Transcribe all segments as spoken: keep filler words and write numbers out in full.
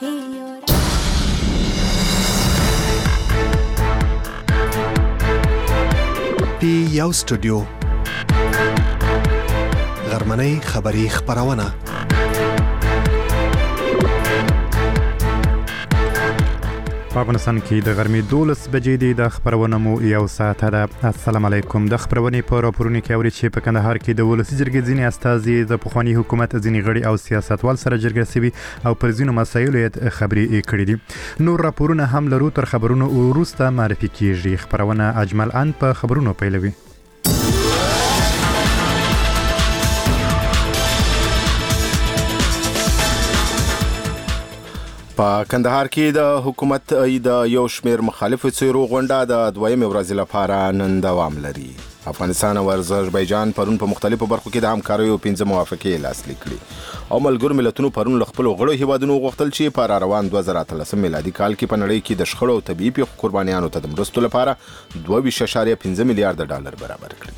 پی یو سټوډیو غرمنۍ خبری خبرونه په افغانستان کې د غرمې دولس بجې دي. د خبرونه مو یو ساعت ده. السلام علیکم. د خبرونې په راپورونو کې اوري چې په کندهار کې د ولسي جرګې ځینې استازي د پخواني حکومت ځینې غړي او سیاستوال سره جرګه سوي او پر ځینو مسایلو یې خبرې کړې دي. نور راپورونه هم لرو، تر خبرونو وروسته معرفي کیږي. خبرونه اجمل ان په خبرونو پیلوي. په کندهار کې د حکومت د یو شمېر مخالفو څیرو غونډه د دویمې ورځې لپاره نن دوام لري. افغانستان او آذربایجان پرون په مختلفو برخو کې د همکاریو پنځه موافقې لاسلیک کړي او ملګرو ملتونو پرون له خپلو غړو هیوادونو غوښتل چې په راروان دوه زره اتلسم میلادي کال کې په نړۍ کې د شخړو او طبیعي پیښو قربانیانو ته د مرستو لپاره دوه ویشت اعشاریه پنځه میلیارډ ډالر برابر کړي.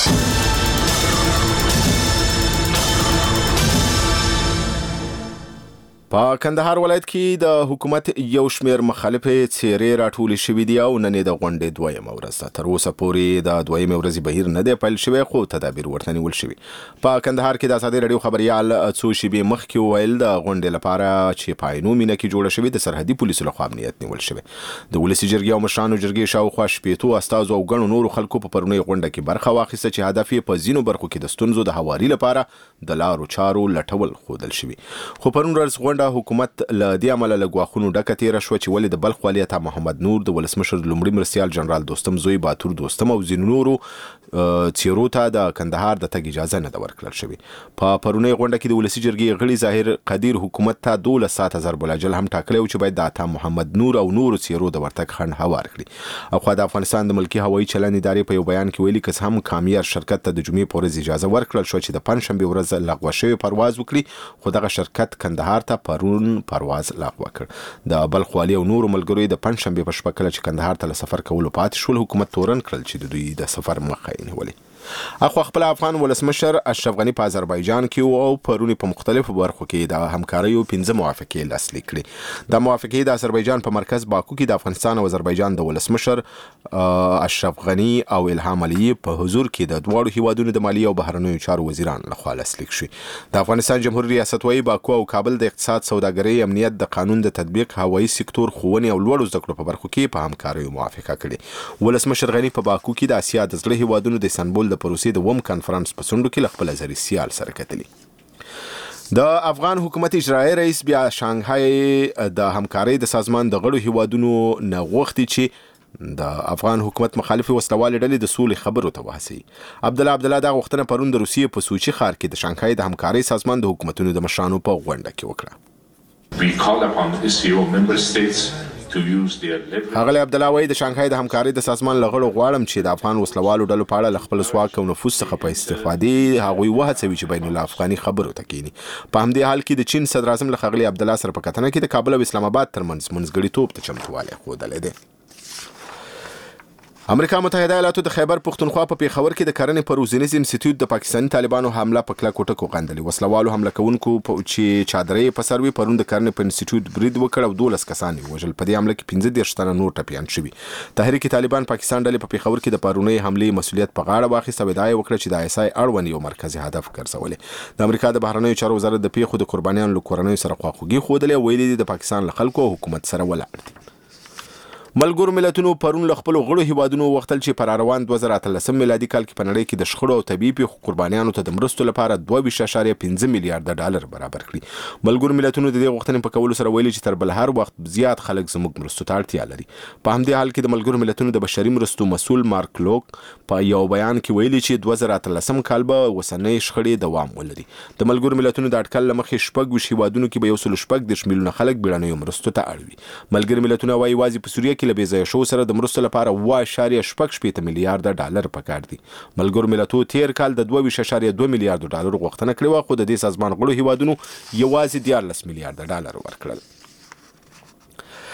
په کندهار ولایت کې د حکومت یو شمېر مخالفې څیرې راټولې شوې دي او نن د غونډې دویمه ورځ ده. تر اوسه پورې د دویمې ورځې بهیر نه دی پیل شوی، خو تدابیر ورته نیول شوي. په کندهار کې د ازادي راډیو خبریال څو شېبې مخکې وویل د غونډې لپاره چې په عینو مینه کې جوړه شوې د سرحدي پولیسو لخوا امنیت نیول شوی. د ولسي جرګې او مشرانو جرګې شاوخوا شپېتو استازو او ګڼو نورو خلکو په پرونۍ غونډه کې برخه واخیسته چې هدف یې په ځینو برخو کې د ستونزو د هواري لپاره د لارو چارو لټول ښودل شوي. خو پرون ورځ غونډه حکومت له دې عمله له ګواښونو ډکه تېره شوه چې ولې د بلخ والي عطا محمد نور د ولسمشر لومړي مرستیال جنرال دوستم زوی باتور دوستم او ځینو نورو څیرو ته د کندهار د تګ اجازه نه ده ورکړل شوې. په پرونۍ غونډه کې د ولسي جرګې غړي ظاهر قدیر حکومت ته دولس ساعته ضرب الاجل هم ټاکلی و چې باید د عطا محمد نور او نورو څیرو د ورتګ خنډ هوار کړي. اخوا د افغانستان د ملکي هوایي چلند ادارې په یو بیان کې ویلي که هم کامیار شرکت ته د جمعې په ورځ اجازه ورکړل شوه چې د پنجشنبې ورځ لغوه شوی پرواز وکړي، خو دغه شرکت کندهار ته پرون پرواز لغوه کړ. د بلخ والي او نورو ملګرو د پنجشنبې په شپه کله چې کندهار ته له سفر کولو پاتې شول، حکومت تورن کړل چې د دوی د سفر مخه یې نیولې. اخو خپل افغان ولسمشر اشرف غنی په آذربایجان کې او پرونی په مختلفو برخو کې د همکاریو پنځه موافقې لاسلیک کړي. د موافقې د آذربایجان په مرکز باکو کې د افغانستان او آذربایجان د ولسمشر اشرف غنی او الهام علیه په حضور کې د دواړو هیوادونو د مالیې او بهرنیو چارو وزیران لخوا لاسلیک شوي. د افغانستان جمهوریت ریاست وايي باکو او کابل د اقتصاد، سوداګرۍ، امنیت، د قانون د تطبیق، هوایي سکتور، ښوونې او لوړو زده کړو په برخو کې په همکاریو موافقه کړې. ولسمشر غنی په باکو کې د اسیا د زړه هیوادونو د استانبول د پروسې د وم کانفرنس په څنډو کې خپل ازري سیال سره کتلی. د افغان حکومت اجرایي رئیس بیا شانګهای د همکارۍ د سازمان د غړو هیوادونو نه غوښتي چې د افغان حکومت مخالفي وسلوالې ډلې د سولې خبرو ته وهڅوي. عبدالله عبدالله دا غوښتنه پرون د روسیې په سوچي ښار کې د شانګهای د همکارۍ سازمان د حکومتونو د مشرانو په غونډه کې وکړه. We call upon the S C O member states to use their leverage. هغه عبدالله وایي د شانګهای د همکارۍ د سازمان له غړو غواړم چې د افغان وسلوالو ډلو په اړه له خپل ځواک او نفوذ څخه په استفادې هغوی وهڅوي چې بین الافغاني خبرو ته کینی. په همدې حال کې د چین صدر اعظم له ښاغلي عبدالله سره په کتنه کې د کابل او اسلام آباد ترمنځ منځګړیتوب ته چمتووالی ښودلی دی. امریکا متحده ایالاتو د خیبر پښتونخوا په پیښور کې د کرنې په روزنیز انسټیټیوټ د پاکستاني طالبانو حمله په کلکو ټکو غندلې. وسلوالو حمله کوونکو چې چادرې په سر وي پرون د کرنې په انسټیټیوټ برید وکړ او دولس کسان یې وژل. په دې حمله کې پنځه دېرش تنه نور ټپیان شوي. تحریک طالبان پاکستان ډلې په پیښور کې د پرونۍ حملې مسؤلیت په غاړه واخیسته او ادعا یې وکړه چې د آی اس آی اړوند یو مرکزي هدف ګرځولې. د امریکا د بهرنیو چارو وزارت د پیښو د قربانیانو له کورنیو سره خواخوږي ښودلې او ویلي دي د پاکستان له خلکو او حکومت سره ولاړ دي. ملګرو ملتونو پرون له خپلو غړو هیوادونو وغوښتل چې په راروان دوه زره اتلسم میلادي کال کې په نړۍ کې د شخړو او طبیعي پیښو قربانیانو ته د مرستو لپاره دوه ویشت اعشاریه پنځه میلیارډ ډالر برابر کړي. ملګرو ملتونو د دې غوښتنې په کولو سره ویلي چې تر بل هر وخت زیات خلک زموږ مرستو ته اړتیا لري. په همدې حال کې د ملګرو ملتونو د بشري مرستو مسؤل مارک لوک په یو بیان کې ویلي چې دوه زره اتلسم کال به اوسنۍ شخړې دوام ولري. د ملګرو ملتونو د اټکل له مخې شپږ ویشت هیوادونو کې به یو سل شپږ دېرش میلیونه خلک بیړنیو مرستو ته اړ وي. ملګرو ملتونه وايي یوازې په سوریه کې له بې ځایه شوو سره د مرستو لپاره اوه اعشاریه شپږ شپېته میلیارډ ډالر پکار دي. ملګرو ملتونو تیر کال د دوه ویشت اعشاریه دوه میلیارډ ډالر غوښتنه کړې وه، خو د دې سازمان غړو هیوادونو یوازې دیارلس میلیارډ ډالر ورکړل.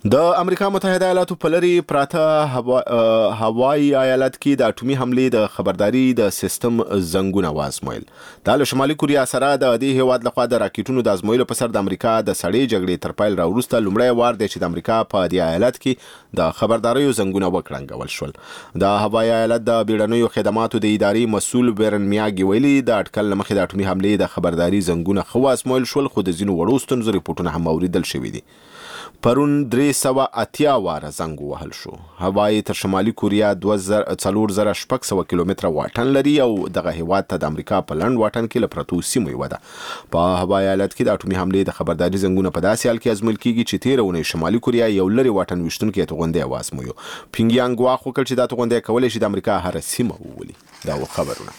د امریکا متحده ایالاتو په لري پراته هوا هوایی ایالت کې د اټومي حملې د خبرداري د سیستم زنګونه وازمویل. د شمالي کوریا سره د دې هیواد لخوا د راکټونو د ازمویلو په سر د امریکا د سړې جګړې تر پیل راوروسته لومړی وار دی چې د امریکا په دې ایالت کې د خبرداريو زنګونه وکړنګول شول. د هوایی ایالت د بیړنیو خدماتو د ادارې مسؤل بیرن میاګي ویلي د اټکل مخې د اټومي حملې د خبرداري زنګونه خو وازمویل شول، خو د ځینو وړو ستونزو ریپورتونه هم اوریدل شوي دي. پرون درې سوه اتیا واره زنګ وهل شو. هوایی تر شمالي کوریا دوه زره څلور زره شپږ سوه کیلومتره واټن لري او دغه هیواد ته د امریکا په لنډ واټن کې له پرتو سیمو یوه ده. په هوایی ایالت کې د اټومي حملې د خبرداري زنګونه په داسې حال کې ازمویل کیږي چې تېره اونۍ شمالي کوریا یو لرې واټن ویشتونکی توغندی وازمویو. پینګیانګ ګواښ وکړ چې دا توغندی کولی شي د امریکا هره سیمه وولي. دا و خبرونه.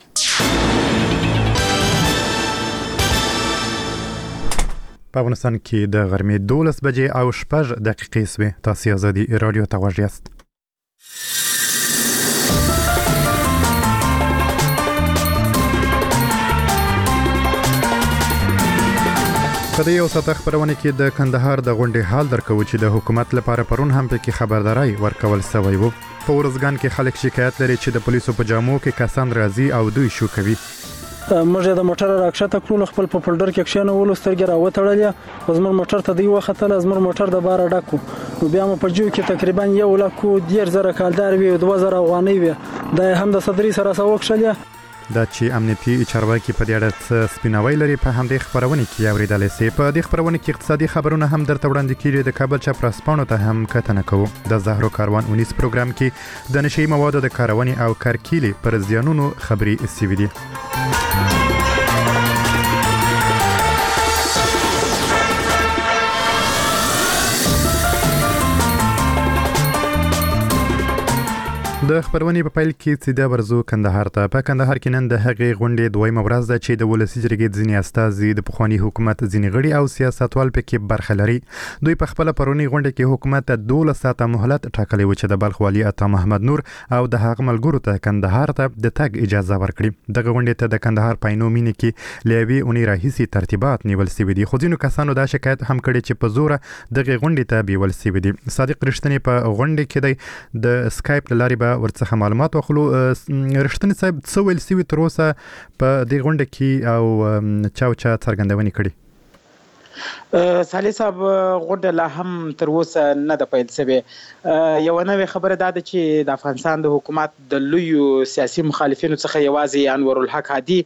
په افغانستان کې د غرمې دولس بجې او شپږ دقیقې سوې. تاسو ازادي رادیو ته غوږ یاست. په دې یو ساعت خبرونه کې د کندهار د غونډې حال درکو چې د حکومت لپاره پرون هم پکې خبرداري ورکول شوی وو. په ورځګان کې خلک شکایت لري چې د پولیسو په جامو کې کسان راځي او دوی شو کوي. موږ د موټر راکښته کړو، خپل په فولډر کې کښېنولو، سترګې راوتړلې، خو زموږ موټر ته دی وختل، زموږ موټر د باره ډک و. نو بیا مو په جو کې تقریبا یو لک دېرش زره کالدار وي، دوه زره افغانۍ وي. دا هم د صدري سره سره وکښلې. دا چې امنیتي چارواکي په دې اړه سپیناوی لري په همدې خبرونه کې اوریدل شي. په دې خبرونه کې اقتصادي خبرونه هم درته وړاندې کیږي. د کابل چا پرسپانو ته هم کتنه کوو. د زهرو کاروان اونیس پروګرام کې د نشي موادو د کارونې او کارکیلي پر زیانونو خبري سوي دي. د خبرونې په پیل کې سیده ورزو کندهار ته. په کندهار کې نن د هغې غونډې دویمه ورځ ده چې د ولسي جرګې ځینې استازي د پخواني حکومت ځینې غړي او سیاستوال پکې برخه لري. دوی په خپله پرونی غونډه کې حکومت ته دولس ساعته مهلت ټاکلی و چې د بلخ والي عطا محمد نور او د هغه ملګرو ته کندهار ته د تګ اجازه ورکړي. دغه غونډې ته د کندهار پاینو مینې کې له یوې اونۍ راهیسې ترتیبات نیول سوي دي، خو ځینو کسانو دا شکایت هم کړی چې په زوره دغې غونډې ته بیول سوي دي. صادق رښتینی په غونډې کې دی، د سکایپ له لارې به ورڅخه معلومات واخلو. رښتینی صاحب څه ویل سوي تر اوسه په دې غونډه کې او چا او چا څرګندونې کړي؟ صالح صاحب غونډه لا هم تر اوسه نه ده پیل شوې. یوه نوې خبره دا ده چې د افغانستان د حکومت د لویو سیاسي مخالفینو څخه یوازې انور الحق هادي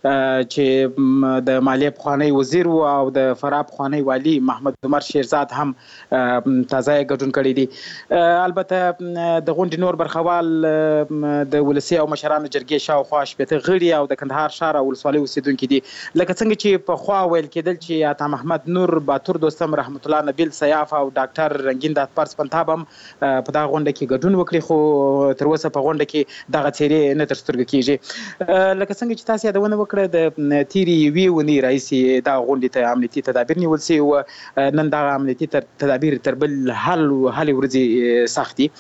چې د مالیې پخوانی وزیر و او د فراه پخوانی والي محمد عمر شیرزاد هم تازه ګډون کړی دي. البته د غونډې نور برخوال د ولسي او مشرانو جرګې شاوخوا شپېته غړي او د کندهار ښار او ولسوالۍ اوسېدونکي دي. لکه څنګه چې پخوا ویل کېدل چې عطا محمد نور، باتور دوستم رحمت الله، نبیل سیاف او ډاکټر رنگین داتپر سپنتاب هم په دغه غونډه کې ګډون وکړي، خو تر اوسه په غونډه کې دغه څیرې نه تر سترګو کېږي. لکه څنګه چې تاسو یادونه وکړه د تیرې یوې اونۍ راهیسې دغه غونډې ته امنیتي تدابیر نیول سوي و. نن دغه امنیتي تدابیر تر بل هل هلې ورځې سخت دي.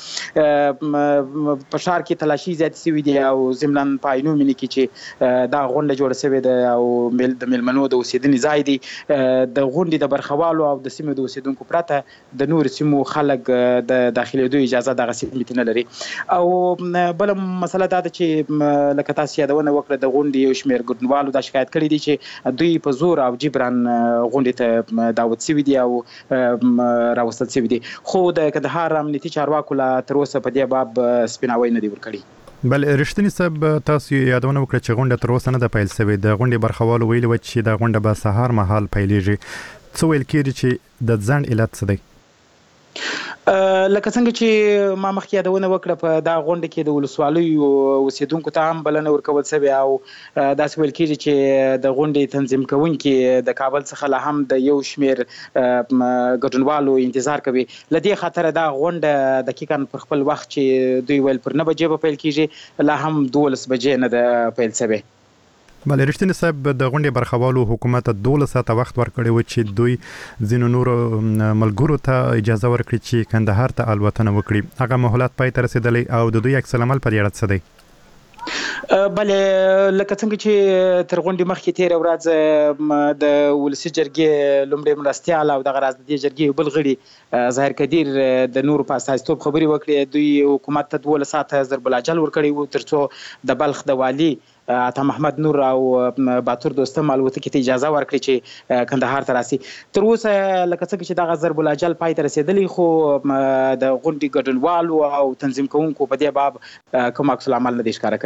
په ښار کې تلاشي زیاتې سوي دي او ضمناً په عینو مینې کې چې دغه غونډه جوړه سوې ده او د میلمنو د اوسېدنې ځای دی، د غونډې د برخوالو او د سیمې د اوسېدونکو پرته د نور سیمو خلک د داخلېدو اجازه دغه سیمې ته نه لري. او بله مسله دا ده چې لکه تاسو یادونه وکړه د غونډې یو شمېر ګډونوالو دا شکایت کړی دی چې دوی په زور او جبران غونډې ته دعوت سوي دي او راوستل سوي دي، خو د کندهار امنیتي چارواکو لا تر اوسه په دې باب سپیناوی نه دی ورکړی. بل رښتینی صاحب تاسو یادونه وکړه چې غونډه تر اوسه نه ده پیل شوې. د غونډې برخوالو ویلي و چې دا غونډه به سهار مهال پیلیږي. څه ویل کېږي چې د ځنډ علت څه دی؟ لکه څنګه چې ما مخکې یادونه وکړه په دا غونډه کې د ولسوالیو اوسېدونکو ته هم بلنه ورکول شوې او داسې ویل کېږي چې د غونډې تنظیم کوونکي د کابل څخه لا هم د یو شمېر ګډونوالو انتظار کوي. له دې خاطره دا غونډه دقیقاً پر خپل وخت چې دوی ویل پر نه بجې به پیل کېږي لا هم دولس بجې نه ده پیل شوې. بل رښتینی صاحب د غونډې برخوالو حکومت دولس ساعته وخت ورکړی و چې دوی ځینو نورو ملګرو ته اجازه ورکړي چې کندهار ته الوتنه وکړي. هغه مهلت پای ته رسېدلی او د دوی عکس العمل په دې اړه څه دی؟ بلې لکه څنګه چې تر غونډې مخکې تېره ورځ د ولسي جرګې لومړی مرستیال او دغه راز د دې جرګې بل غړي ظاهر قدیر د نورو په استازیتوب خبرې وکړې. دوی حکومت ته دولس ساعته ضرب الاجل ورکړی و تر څو د بلخ د والي عطا محمد نور او باتور دوستم الوتکې ته اجازه ورکړي چې کندهار ته راسي. تر اوسه لکه څنګه چې دغه ضرب الاجل پای ته رسېدلی خو د غونډې ګډونوالو او تنظیم کوونکو په دې باب کوم عکس العمل نه دی ښکاره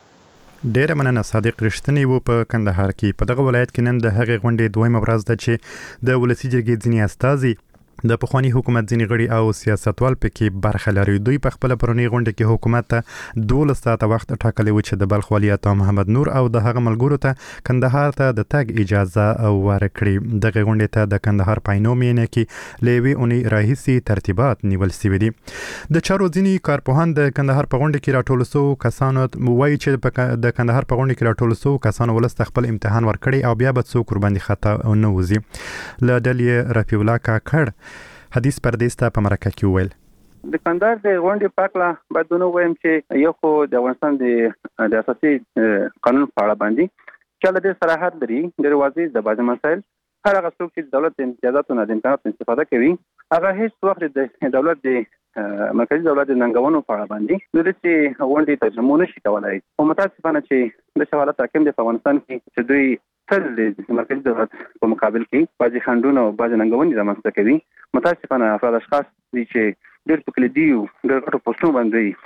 کړی. ډیره مننه صادق رښتینی و په کندهار کې. په دغه ولایت کې نن د هغې غونډې دویمه ورځ ده چې د ولسي جرګې ځینې استازي د پخوانی حکومت ځینې غړي او سیاستوال پکې برخه لري. دوی په خپل پرونی غونډه کې حکومت ته دولس ساعته وخت ټاکلی و چې د بلخ والي عطا محمد نور او د هغه ملګرو ته کندهار ته د تګ اجازه ورکړي. دغه غونډې ته د کندهار پاینو مینه کې لوي اونۍ راهیسي ترتیبات نیول شوي دي. د چارو ځینې کارپوهان د کندهار په غونډه کې راټول سو کسانو وایي چې د کندهار په غونډه کې راټول سو کسانو ولست خپل امتحان ورکړي او بیا به څوک قرباني خطا نه وزي. له ډلې رفیع الله کاکړ حدیث پردیس ته په مرکه کې وویل د کندهار د غونډې پاکله باید نو وایم چې یو خو د افغانستان د اساسي قانون په اړه باندې چې له دې صراحت لري د واضح د بعض مسایل هر هغه څوک چې دولت د امتیازاتو نه د امکاناتو استفاده کوي هغه هیڅ وخت د دولت د مرکزی دولت د ننګونو په اړه باندې د دې غونډې ترجمه نشي کولای. او متاسفانه چې د شوالات حاکم د افغانستان کې چې دوی تل د مرکزی دولت په مقابل کې بعضي خنډونه او بعضي ننګونې رامنځته کوي. متاسفانه افراد اشخاص دي چې ډېر په کلیدي او ډېر غټو پوسټونو باندې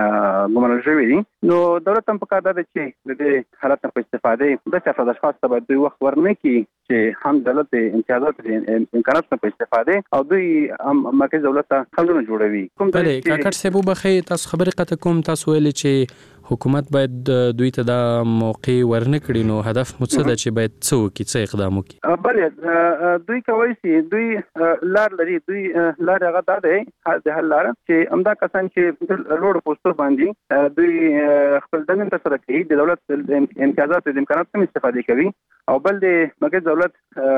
ګمارل شوي دي. نو دولت هم په کار ده چې د دې حالت نه په استفادې د افراد اشخاص ته باید دوی وخت ورنه کړي چې هم دولت د امتیازات امکانات نه په استفادې او دوی هم مرکزي دولت ته خنډونه جوړوي. بله کاکړ صاحب وبخښئ تاسو خبرې قطع کوم. تاسو ویلي چې حکومت باید دوی ته دا موقع ورنه کړي نو هدف مو څه ده چې باید څه وکړي څه اقدام وکړي؟ بله دوی کولی شي دوی لار لري دوی لار هغه دا دی د حل لاره چې همدا کسان چې لوړو پوسټو باندې دوی خپل دندې ترسره کوي د دولت امتیازاتو د امکاناتو څخه استفاده کوي او بل د مرکزي دولت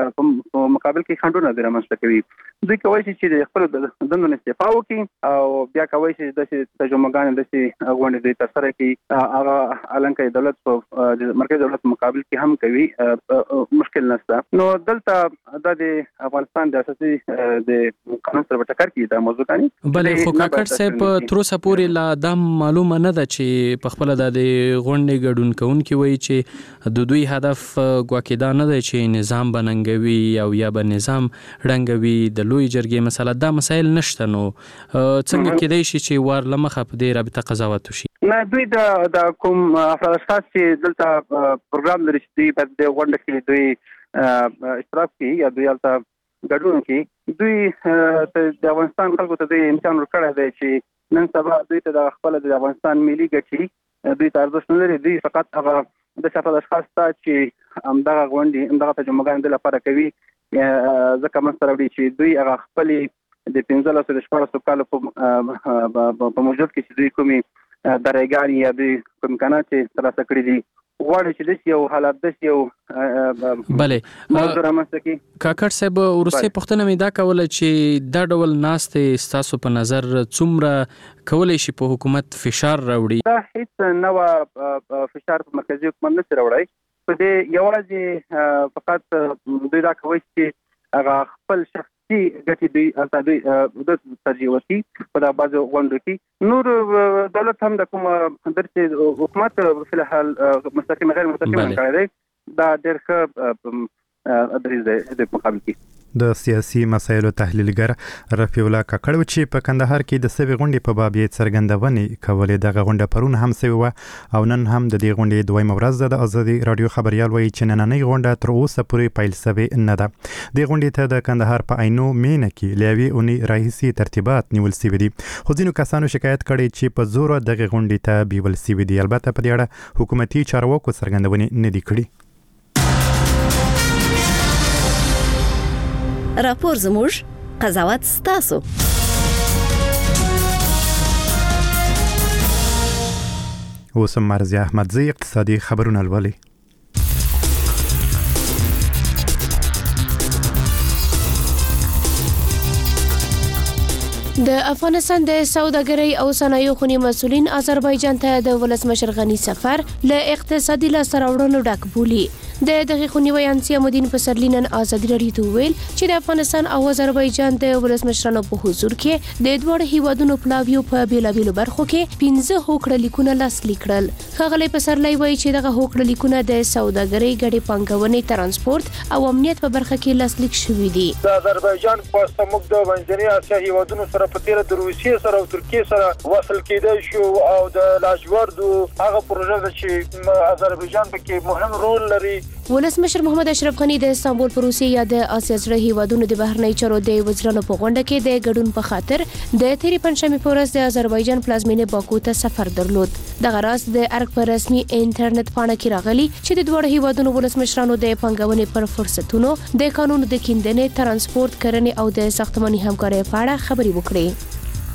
په مقابل کې خنډونه د رامنځته کوي. دوی کولی شي چې د خپل دندو نه استعفا وکړي او بیا کولی شي داسې ترجمهګانې داسې غونډې دوی ترسره کړي هغه الانکه دولت په مرکزي دولت مقابل کې هم کوي مشکل نشته. نو دلته د افغانستان د اساسي د قانون سره ټکر کوي دا موضوع کوي. بلې خو کاکړ صاحب تر اوسه پورې لا دا معلومه نه ده چې په خپل د غونډې ګډون کوونکي وایي چې د دوی هدف ګواکې نه دی چې نظام بننګوي او یا به نظام ړنګوي د لوی جرګې مسله دا مسایل نشته. نو څنګه کېدای شي چې وار له مخه په دې رابطه قضاوت وشي؟ نه دوی د کوم افراد اشخاص چې دلته پروګرام لري چې دوی په دې غونډه کې دوی اشتراک کوي یا دوی هلته ګډون کوي دوی د افغانستان خلکو ته دوی امتحان ورکړی دی چې نن سبا دوی ته د خپل د افغانستان ملي ګټې دوی ته ارزښت نه لري. دوی فقط هغه د افراد اشخاص ته چې همدغه غونډې همدغه ترجمهګان د لپاره کوي ځکه منځته راوړي چې دوی هغه خپلې د پنځلسو د شپاړسو کالو په موجود کې چې دوی کومې درایګانې یا دوی کوم امکانات چې ترلاسه کړي دي غواړي چې داسې یو حالت داسې یو بلې موضوع رامنځته کړي. کاکړ صاحب وروستۍ پوښتنه مې دا کوله چې دا ډول ناستې ستاسو په نظر څومره کولی شي په حکومت فشار راوړي؟ دا هیڅ نوه فشار په مرکزي حکومت نشي راوړی. په دې یوازې فقط دوی دا کوي چې هغه خپل شخصي ګټې دوی هلته دوی د ترجیح ورکړي په دغه بعضو غونډو کې. نور دولت هم د کوم درسې حکومت فی الحال مستقیم غیر مستقیم کړی دی دا ډېر ښه دریځ دی د مقابل کې. د سیاسي مسایلو تحلیلګر رفیع الله کاکړ چې په کندهار کې د سوي غونډې په باب یې څرګندونې کولې. دغه غونډه پرون هم سوي وه او نن هم د دې غونډې دویمه ورځ ده. د ازادي راډیو خبريال وایي چې نننۍ غونډه تر اوسه پورې پیل سوې نه ده. دې غونډې ته د کندهار په عینو مینه کې له یوې اونۍ راهیسې ترتیبات نیول سوي دي. خو ځینو کسانو شکایت کړی چې په زوره دغه غونډې ته بیول سوي دي. البته په دې اړه حکومتي چارواکو څرګندونې نه دي کړي. راپور زموږ قضاوت ستاسو. اوس مرزي احمدزي اقتصادي خبرونه لولي. د افغانستان د سوداګرۍ او صنایعو خونې مسؤلین آذربایجان ته د ولسمشر غني سفر له اقتصادي لاسته راوړنو ډک بولي. د دغه خونې ویانسي مدین پسرلی نن ازادي راډیو ته ویل چې د افغانستان او آذربایجان د ولسمشرانو په حضور کې د دواړو هیوادونو پلاویو په بیلابیلو برخو کې پنځه هوکړه لیکونه لاسلیک کړل. ښاغلی پسرلی وایي چې دغه هوکړه لیکونه د سوداګرۍ ګډې پانګونې ترانسپورت او امنیت په برخه کې لاسلیک شوي دي. د آذربایجان په سموږ د منځنۍ اسیا هیوادونو سره په تیر د روسیې سره او ترکیې سره وصل کېدای شو او د لاجوردو هغه پروژه ده چې آذربایجان پکې مهم رول لري. ولسمشر محمد اشرف غني د استانبول په روسیې یا د اسیا زړه هیوادونو د بهرنی چارو د وزیرانو په غونډه کې د ګډون په خاطر د تیری پنځمې په ورځ د آذربایجان پلازمینې باکو ته سفر درلود. دغه راز د ارګ په رسمي انټرنیټ پاڼه کې راغلی چې د دوه هیوادونو ولسمشرانو د پنګونې پر فرصتونو د قانون د کیندنې ترانسپورت کرنې او د ساختماني همکارۍ په اړه خبرې وکړې.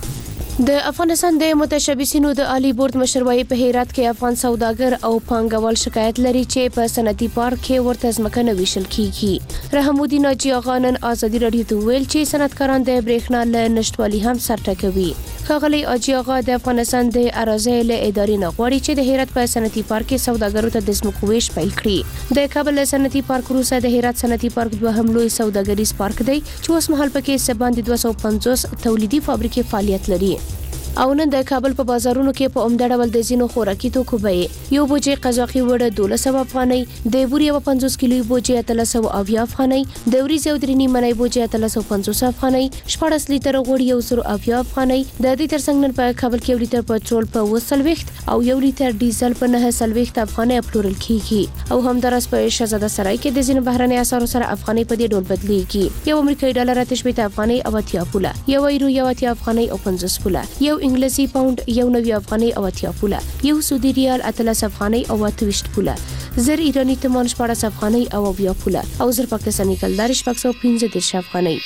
د افغانستان د متشبثینو د عالی بورډ مشر وايي په هرات کې افغان سوداګر او پانګوال شکایت لري چې په صنعتي پارک کې ورته ځمکه نه ویشل کیږي. رحم الدین حاجي آغا نن ازادي راډیو ته ویل چې صنعتکاران د برېښنا له نشټوالي هم سر ټکوي. ښاغلی حاجي آغا د افغانستان د اراضۍ له ادارې نه غواړي چې د هرات په صنعتي پارک کې سوداګرو ته د ځمکو ویش پیل کړي. د کابل صنعتي پارک وروسته د هرات صنعتي پارک دوهم لوی سوداګریز پارک دی چې اوس مهال پکې څه باندې دوه سوه پنځوس تولیدي فابریکې فعالیت لري. او نن د کابل په بازارونو کې په عمده ډول د ځینو خوراکي توکو بیې یو بوجۍ قزاقي وړه دولس سوه افغانۍ، د بورې یوه پنځوس کیلوي بوجۍ اتلس سوه اویا افغانۍ، د وریځې او درې نیمه نۍ بوجۍ اتلس سوه پنځوس افغانۍ، شپاړس لیتره غوړي یو سل اویا افغانۍ. د دې ترڅنګ نن په کابل کې یو لیتر پټرول په اوه څلوېښت او یو لیتر ډیزل په نهه څلوېښت افغانۍ پلورل کیږي. او همداراز په شهزاده سرای کې د ځینو بهرنۍ اسعارو سره افغانۍ په دې ډول بدلیږي. یو امریکایي ډالر اته شپېته افغانۍ او اتیا پوله، یو یورو یو اتیا افغانۍ او پنځوس پوله، یو انګلیسي پاوند یو نوي افغانۍ او اتیا پوله، یو سعودي ریال اتلس افغانۍ او اته ویشت پوله، زر ایرانی تومان شپاړس افغانۍ او اویا پوله او زر پاکستاني کلدار شپږ سوه پنځه دېرش افغانۍ.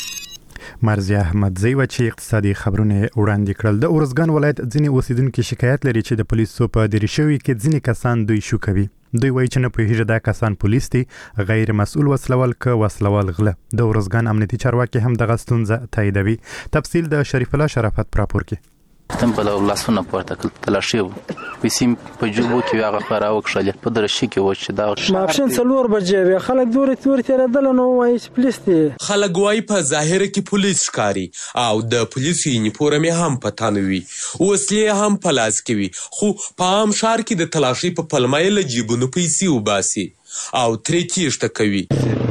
مرزیه احمدزی و چې اقتصادي خبرونه وړاندې کړل. د اورزګان ولایت ځینې اوسیدونکو شکایت لري چې د پولیسو په دریشوي کې ځینې کسان دوی شو کوي. دوی وایي چې نه پوهیږي دا کسان پولیس دي، غیر مسؤل وسلوال که وسلوال غله. د اورزګان امنیتي چارواکي هم دغه ستونزه تاییدوي. تفصیل د شریف الله شرافت په راپور کې. تم په لاسونه پورته کړل تلاشي پیسې په جوبو کې هغه خراو کړل په درشي کې و چې دا ماپشن څلور بجې وي خلک دوري توري تیرېدل نو وایي چې پولیس دي. خلک وایي په ظاهر کې پولیس ښکاري او د پولیسو یونیفورم هم په تن وي، وسلې هم په لاس کې وي، خو په عام ښار کې د تلاشي په پلمه یې له جیبونو پیسې وباسي او ترې تیښته کوي.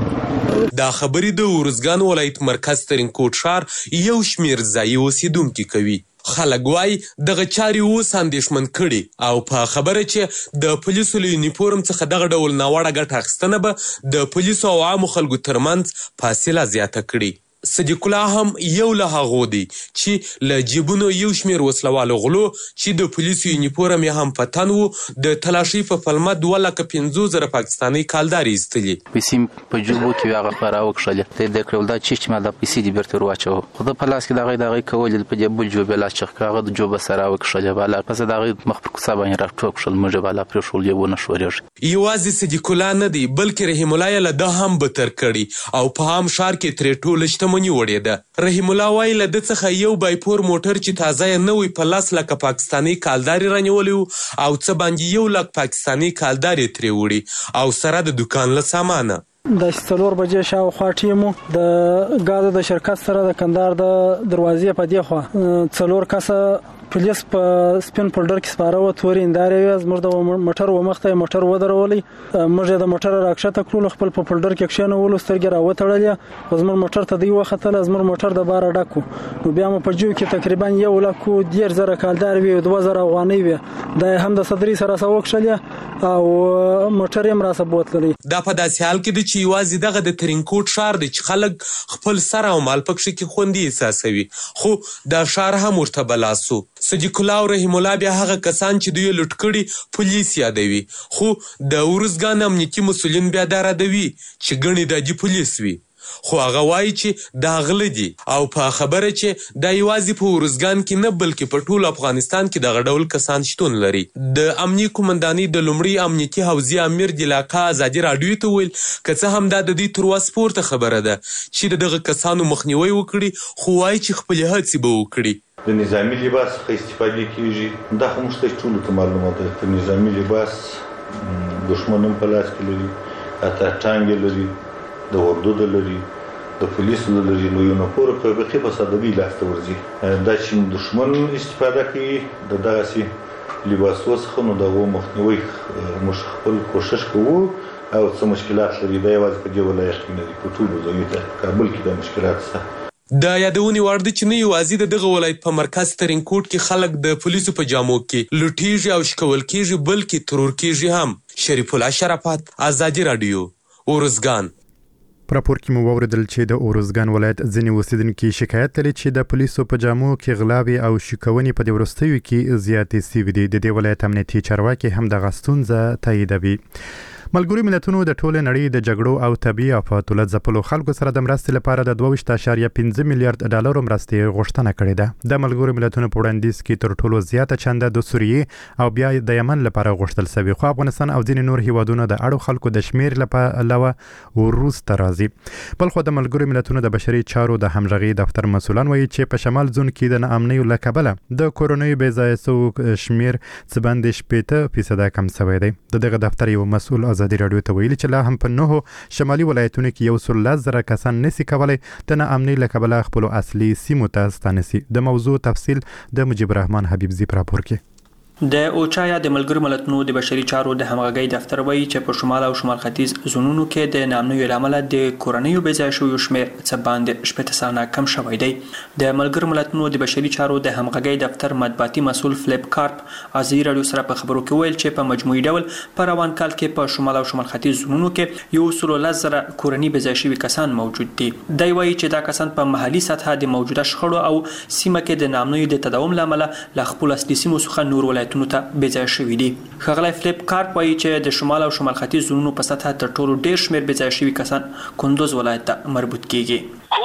دا خبرې د اورزګان ولایت مرکز ترینکوټ ښار یو شمېر ځایي اوسیدونکي کوي. خلک وایي دغه چارې اوس اندېښمن کړي او په خبره چې د پولیسو له یونیفورم څخه دغه ډول ناوړه ګټه اخیستنه به د پولیسو او عامو خلکو ترمنځ فاصله زیاته کړي. صدیق الله هم یو له هغو دی چې له جیبونو یو شمېر وسلوالو غلو چې د پولیسو یونیفورم یې هم په تن وو د تلاشۍ په پلمه دوه لکه پنځوس زره پاکستانۍ کالدارې ایستلې. پیسې په جوبو کې هغه خپاره وکړلې ته د کړل دا چې ما د پیسې دی بیرته ورواچو خو د په لاس کې دغه دغه کول په جیب جوب لاس چخ هغه د جوب سره وکړلې بالا پس دغه مخ پر کوڅه باندې راټوک شول موږ بالا پر شول یو نه شورېږي. یوازې صدیق الله نه دی بلکې رحیم الله یې له ده هم بتر کړي او په عام ښار کې ترې ټوله شتمني وړېده. رحیم الله وایي له ده څخه یو بایپور موټر چې تازه یې نه وي په لس لکه پاکستانۍ کالدارې رانیولی وو او څه باندې یو لک پاکستانۍ کالدارې ترې وړي او سره د دوکان له سامانه. د څلور بجې شاوخوا ټیمو د ګازو د شرکت سره د کندهار د دروازې په دې خوا څلور کسه پولیس په سپین پولډر کې سپاره و تورې هندارې وې زموږ د موټر ومخته موټر ودرولې موږ د موټر راکښته کړو خپل په پولډر کې کښېنولو سترګې راوتړلې خو زموږ موټر ته دوی وختل زموږ موټر د باره ډک و نو بیا مو په جیب کې تقریبا یو لک دېرش زره کالدار وي دوه زره افغانۍ وي دا هم د صدري سره سره وکښلې او موټر یې هم راسه بوتللی. دا په داسې حال کې دی چې یوازې دغه د ترینکوټ ښار دی چې خلک خپل سر او مال پکښې کې خوندي احساسوي خو دا ښار هم ورته بلا سو. صدیق الله او رحیم الله بیا هغه کسان چې دوی لوټ کړي پولیس یادوي خو د اورزګان امنیتي مسؤلین بیا دا ردوي چې ګڼې دا دي پولیس وي. خو هغه وایي چې دا غله دي او په خبره چې دا یوازې په ارزګان کې نه بلکې په ټول افغانستان کې دغه ډول کسان شتون لري. د امنیه قومندانۍ د لومړي امنیتي حوزې امیر د علاقه ازادي راډیو ته ویل که څه هم دا د دوی تر وس پورته خبره ده چې د دغه کسانو مخنیوی وکړي، خو وایي چې خپلې هڅې به وکړي. د نظامي لباس څخه استفاده کیږي، دا خو موږ ته ټولو ته معلومه ده. د نظامي لباس دښمن هم په لاس کې لري، حتی ټانګې لري، د اردو د لري، د پولیسو د لري، نو یو نفور په بخي په سادګۍ لاس ته ورځي. دا چې دښمن استفاده کوي د دغسې لباسو څخه، نو د هغو مخنیوی موږ خپل کوشش کوو او څه مشکلات لري دا یوازې په دې ولایت کې نه دي، په ټولو ځایو ته کابل کې دا مشکلات شته. د یادونې وړ ده چې نه یوازې د دغه ولایت په مرکز ترینکوټ کې خلک د پولیسو په جامو کې لوټیږي او شکول کیږي بلکې ترور کیږي هم. شریف الله شرافت، ازادي راډیو، ارزګان. په راپور کې مو واوریدل چې د ارزګان ولایت ځینې اوسیدونکي شکایت لري چې د پولیسو په جامو کې غلاوې او شکونې په دې وروستیو کې زیاتې سوي دي. د دې ولایت امنیتي چارواکي هم دغه ستونزه تاییدوي. ملګرو ملتونو د ټولې نړۍ د جګړو او طبي آفاتو له ځپلو خلکو سره د مرستې لپاره د دوه ویشت اعشاریه پنځه میلیارډ ډالرو مرستې غوښتنه کړې ده. د ملګرو ملتونو په وړاندیز کې تر ټولو زیاته چنده د سوریې او بیا د یمن لپاره غوښتل شوې، خو افغانستان او ځینې نور هیوادونه د اړو خلکو د شمیر لپاره وروسته راځي. بل خو د ملګرو ملتونو د بشري چارو د همغږي دفتر مسؤلان وایي چې په شمال زون کې د ناامنۍ له کبله د کورونیو بې ځایه شوو شمیر څه باندې شپېته فیصده کم شوی دی. د دغه دفتر یو مسؤل ازادي راډیو ته ویلي چې لا هم په نهو شمالي ولایتونو کې یو سل لس زره کسان نشي کولی د ناامنۍ له کبله خپلو اصلي سیمو ته ستانه شي. د موضوع تفصیل د مجيب الرحمن حبیبزي په راپور کې. د اوچا یا د ملګرو ملتونو د بشري چارو د همغږۍ دفتر وایي چې په شمال او شمال ختیځ زونونو کې د ناامنیو له امله د کورنیو بې ځایه شویو شمېر څه باندې شپېته سلنه کم شوی دی. د ملګرو ملتونو د بشري چارو د همغږۍ دفتر مطبوعاتي مسؤل فلیپ کارپ ازادي راډیو سره په خبرو کې ویل چې په مجموعي ډول په روان کال کې په شمال او شمال ختیځ زونونو کې یو سل لس زره کورني بې ځایه شوي کسان موجود دي. دی وایي چې دا کسان په محلي سطحه د موجوده شخړو او سیمه کې د ناامنیو د تداوم له امله له خپلو اصلي سیمو څخه نور ولایتونو ته بې ځایه شوي دي. ښاغلی فلیپ کارپ وایي چې د شمال او شمال ختیځ زونونو په سطحه تر ټولو ډیر شمیر بې ځایه شوي کسان کندوز ولایت ته مربوط کیږي.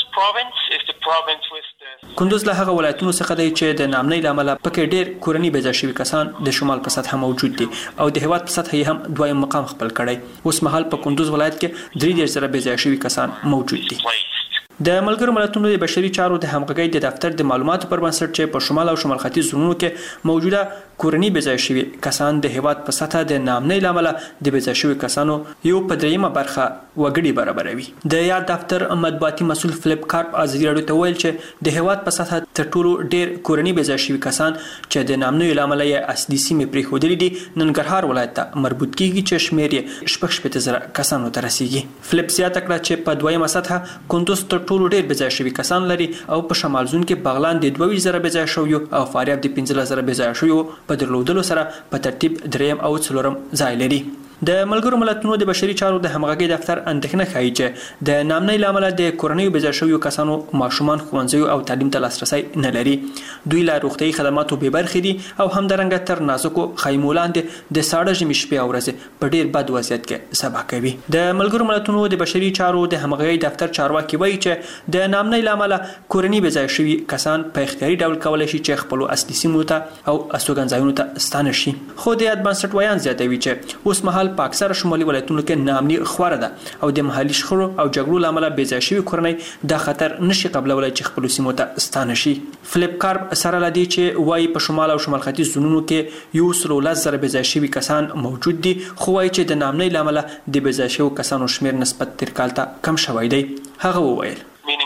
کندوز له هغه ولایتونو څخه دی چې د ناامنۍ له امله پکې ډیر کورني بې ځایه شوي کسان د شمال په سطحه موجود دي او د هیواد په سطحه یې هم دویم مقام خپل کړی. اوس مهال په کندوز ولایت کې درې دېرش زره بې ځایه شوي کسان موجود دي. د ملګرو ملتونو د بشري چارو د همغږۍ د دفتر د معلوماتو پر بنسټ چې په شمال او شمال ختیځ زونونو کې موجوده کورني بې ځایه شوي کسان د هیواد په سطحه د ناامنۍ له امله د بې ځایه شوي کسانو یو په دریمه برخه وګړي برابروي. د یاد دفتر مطبوعاتي مسؤل فلیپ کارپ ازادي راډیو ته ویل چې د هیواد په سطحه تر ټولو ډیر کورني بې ځایه شوي کسان چې د ناامنۍ له امله یې اصلي سیمې پرېښودلې دي ننګرهار ولایت ته مربوط کیږي چې شمیر یې شپږ شپېته زره کسانو ته رسیږي. فلیپ زیاته کړه چې په دویمه سطحه کندوز تر ټولو ډیر بې ځایه شوي کسان لري او په شمال زون کې بغلان د دوه ویشت زره بې ځایه شویو او فاریاب د پنځلس زره بې ځایه شویو په درلودلو سره په ترتیب دریم او څلورم ځای لري. د ملګرو ملتونو د بشري چارو د همغږۍ دفتر اندېښنه ښیي چې د ناامنۍ له امله د کورنیو بې ځایه شویو کسانو ماشومان ښوونځیو او تعلیم ته لاسرسی نه لري. دوی له روغتیایي خدماتو بې برخې دي او همدارنګه تر نازکو خیمو لاندې د ساړه ژمي شپې او ورځې په ډیر بد وضعیت کې سبا کوي. د ملګرو ملتونو د بشري چارو د همغږۍ دفتر چارواکي وایي چې د ناامنۍ له امله کورني بې ځایه شوي کسان په اختیاري ډول کولی شي چې خپلو اصلي سیمو ته او استوګنځایونو ته ستانه شي. خو د یاد بنسټ ویان زیاتوي چې اوس مهال په اکثره شمالي ولایتونو کې ناامني خوره ده او د محلي شخړو او جګړو له امله بې ځایه شوي کورنۍ دا خطر نشي قبلولی چې خپلو سیمو ته ستانه شي. فلیپ کارپ سره له دې چې وایي په شمال او شمال ختیځ زونونو کې یو سل لس زره بې ځایه شوي کسان موجود دي، خو وایي چې د ناامنۍ له امله د بې ځایه شویو کسانو شمیر نسبت تیر کال ته کم شوی دی. هغه وویل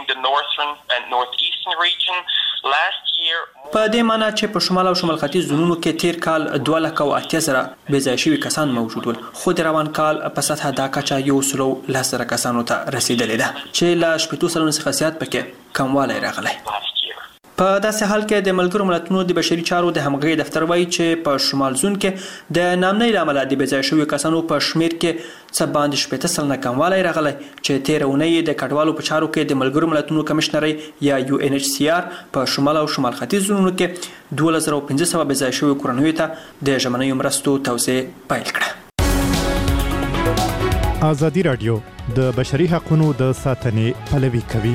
په دې معنی چې په شمال او شمال ختیځ زونونو کې تیر کال دوه لکه او اتیا زره بې ځایه شوي کسان موجود ول، خو د روان کال په سطحه دا کچه یو سل لس زره کسانو ته رسیدلې ده چې له شپېتو سلنو څخه زیات پکې کموالی راغلی. په داسې حال کې د ملګرو ملتونو د بشري چارو د همغږۍ دفتر وایي چې په شمال زون کې د ناامنۍ له امله د بې ځایه شویو کسانو په شمیر کې څه باندې شپېته سلنه کموالی راغلی چې تېره اونۍ د کډوالو په چارو کې د ملګرو ملتونو کمشنرۍ یا یو ان ایچ سی آر په شمال او شمال ختیځ زونونو کې دولس زره پنځه سوه بې ځایه شویو کورنیو ته د ژمنیو مرستو توزیع پیل کړه. ازادي راډیو د بشري حقوقو د ساتنې پلوي کوي.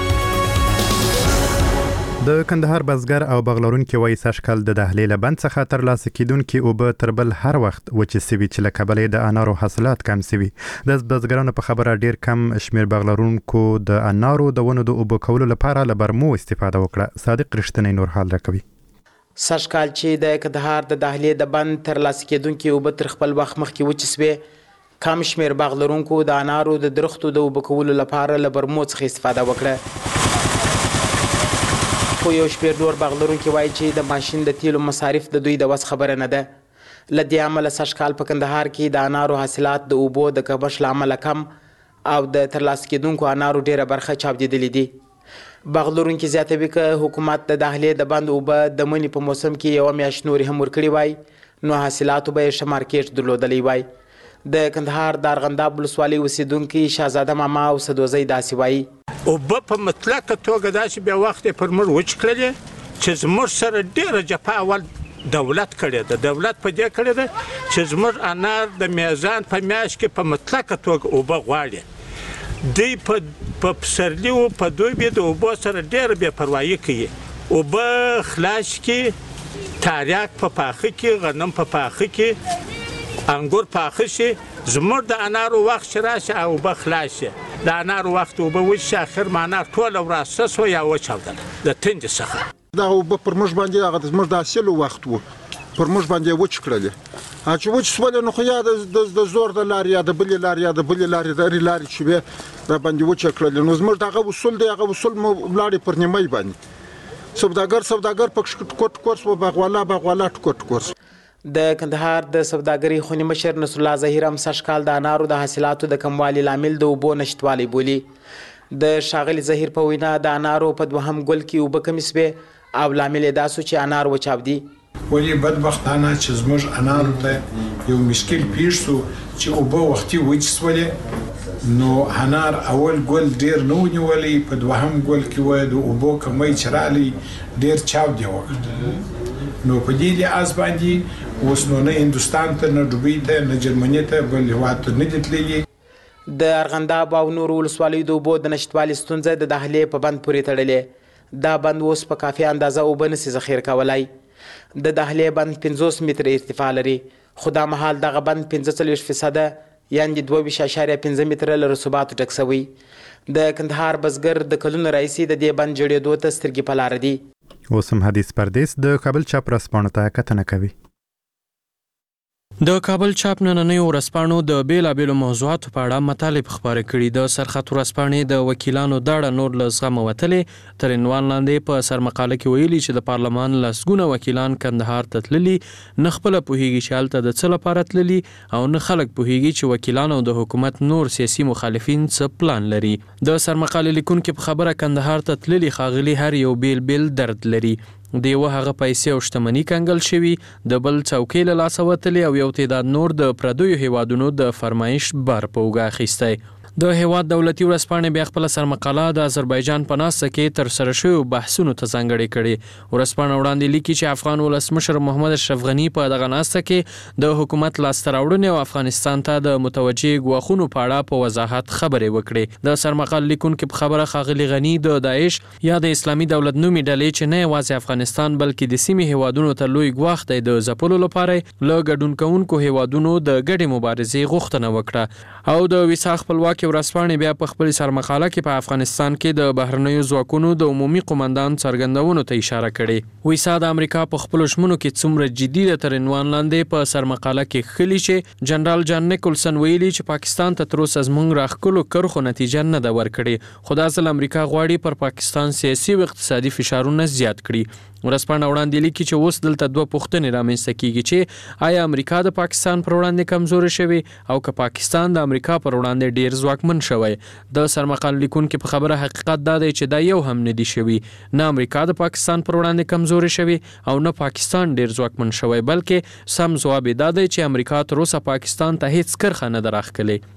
د کندهار بزګر او بغلرونکو وایي سږکال د دهلې له بند څخه ترلاسه کیدونکي اوبه تر بل هر وخت وچې سوي چې له کبله د انارو حاصلات کم سوي. د بزګرانو په خبره ډیر کم شمیر بغلرونکو د انارو د ونو د اوبه کولو لپاره له برمو استفاده وکړه. صادق رښتینی نور حال راکوي. سږکال چې د کندهار د دهلې د بند ترلاسه کیدونکي اوبه تر خپل وخت مخکې وچې سوي، کم شمیر بغلرونکو د انارو د درختو د اوبه کولو لپاره له برمو څخه استفاده وکړه. خو یو شمېر نور باغلرونکي وایي چې د ماشین د تیلو مصارف د دوی د وس خبره نه ده. له دې امله سږکال په کندهار کې د انارو حاصلات د اوبو د کمښت له امله کم او د ترلاسه کیدونکو انارو ډیره برخه چاودېدلې دي. باغلرونکي زیاتوي که حکومت د دهلې د بند اوبه د مني په موسم کې یوه میاشت نورې هم ورکړي وای نو حاصلاتو به یې ښه مارکیټ درلودلی وای. د کندهار د ارغنداب ولسوالۍ اوسیدونکي شهزاده ماما او سدوزۍ داسې وایي اوبه په مطلقه توګه داسې بیا وخت یې پر موږ وچ کړلې چې زموږ سره ډېره جفا اول دولت کړې ده. دولت په دې کړې ده چې زموږ انار د میزان په میاشت کې په مطلقه توګه اوبه غواړي. دوی په پسرلي و په دوبي د اوبو سره ډېره بې پروایي کوي. اوبه خلاص کړي، تاریاک په پاخه کې، غنم په پاخه کې، انګور پاخه شي. زموږ د انارو وخت چې راشي او اوبه خلاص شي، د انارو وخت اوبه وچ شي، اخر ما انار ټوله وراسته سو یا وچاودل د تندې څخه. دا اوبه پر موږ باندې هغه زموږ د حاصلو وخت و پر موږ باندې وچ کړلې. چې وچ سولې نو خو یا د زور د لارې یا د بلې لارې یا د بلې لارې د هرې لارې چې وې را باندې وچه کړلې. نو زموږ دغه اصول دی، هغه اصول مو ولاړې پر نیمۍ باندې. سوداګر سوداګر پکې ټکوټ کورس و، باغوالا باغوالا ټکوټ کورس. د کندهار د سوداګرۍ خوني مشر نصر الله ظهیر هم سږکال د انارو د حاصلاتو د کموالي لامل د اوبو نشتوالی بولي. د ښاغلي ظهیر په وینا د انارو په دوهم ګل کې اوبه کمې سوې او لامل یې دا سو چې انار وچاودي. ولې بدبختانه چې زموږ انارو ته یو مشکل پیښ سو چې اوبه وختي وچ سولې، نو انار اول ګل ډیر نه ونیولی، په دوهم ګل کې وای د اوبو کمی چې رالی ډیر چاودي وکړ. نو په دې لحاظ باندې اوس نو نه هندوستان ته نه دوبۍ ته نه جرمني ته بل هېواد ته نه دي تللي. د ارغنداب او نورو ولسوالیو د اوبو د نشتوالي ستونزه د دهلې په بند پورې تړلې. دا بند اوس په کافي اندازه اوبه نسي ذخیره کولی. د دهلې بند پنځوس متره ارتفاع لري، خو دا مهال دغه بند پنځه څلوېښت فیصده یعنې دوه ویشت اعشاریه پنځه متره له رسوباتو ډک سوی. د کندهار بزګر د کلونو راهیسې د دې بند جوړېدو ته سترګې په لاره دي. اوس هم حدیث پردیس د کابل چاپ ورځپاڼو ته کتنه کوي. د کابل چاپ نننیو ورځپاڼو د بیلابیلو موضوعاتو په اړه مطالب خپاره کړي. د سرخط ورځپاڼې د وکیلانو داړه نور له زغمه وتلې تر عنوان لاندې په سرمقاله کې ویلي چې د پارلمان لسګونه وکیلان کندهار ته تللي، نه خپله پوهیږي چې هلته د څه لپاره تللي او نه خلک پوهیږي چې وکیلان او د حکومت نور سیاسي مخالفین څه پلان لري. د سرمقالې لیکونکي په خبره کندهار ته تللي ښاغلي هر یو بیل بیل درد لري. د یوه هغه پیسې او شتمني کنګل شوي، د بل څوکۍ له لاسه وتلې او یو تعداد نور د پردیو هیوادونو د فرمایش بار په اوږه اخیستی. د هیواد دولتي ورځپاڼې بیا خپله سرمقاله د آذربایجان په ناسته کې ترسره شویو بحثونو ته ځانګړې کړې. ورځپاڼه وړاندې لیکي چې افغان ولسمشر محمد اشرف غني په دغه ناسته کې د حکومت لاسته راوړنې او افغانستان ته د متوجه ګواښونو په اړه په وضاحت خبرې وکړې. د سرمقالې لیکونکي په خبره ښاغلي غني د داعش یا د اسلامي دولت نومي ډلې چې نه یوازې افغانستان بلکې د سیمې هیوادونو ته لوی ګواښ دی د ځپلو لپاره له ګډون کوونکو هیوادونو د ګډې مبارزې غوښتنه وکړه. او د ویسا خپلواکۍ ورځپاڼې بیا په خپل سرمقاله کې په افغانستان کې د بهرنیو ځواکونو د عمومي قومندان څرګندونو ته اشاره کړې. ویسا د امریکا په خپلو ژمنو کې څومره جدي ده تر عنوان لاندې په سرمقاله کې ښکلي چې جنرال جان نیکولسن ویلي چې پاکستان ته تر اوسه زموږ راښکلو کرښو نتیجه نه ده ورکړې، خو دا ځل امریکا غواړي پر پاکستان سیاسي او اقتصادي فشارونه زیات کړي. ورځپاڼه وړاندې لیکي چې اوس دلته دوه پوښتنې رامنځته کیږي چې آیا امریکا د پاکستان پر وړاندې کمزوري شوی او که پاکستان د امریکا پر وړاندې ډیر ځواکمن شوی. د سرمقاله لیکونکي په خبره حقیقت دا دی چې دا یو هم نه دی شوی، نه امریکا د پاکستان پر وړاندې کمزوري شوی او نه پاکستان ډیر ځواکمن شوی، بلکې سم ځواب دا دی چې امریکا تر اوسه پاکستان ته هیڅ کرښه نه ده راښکلې.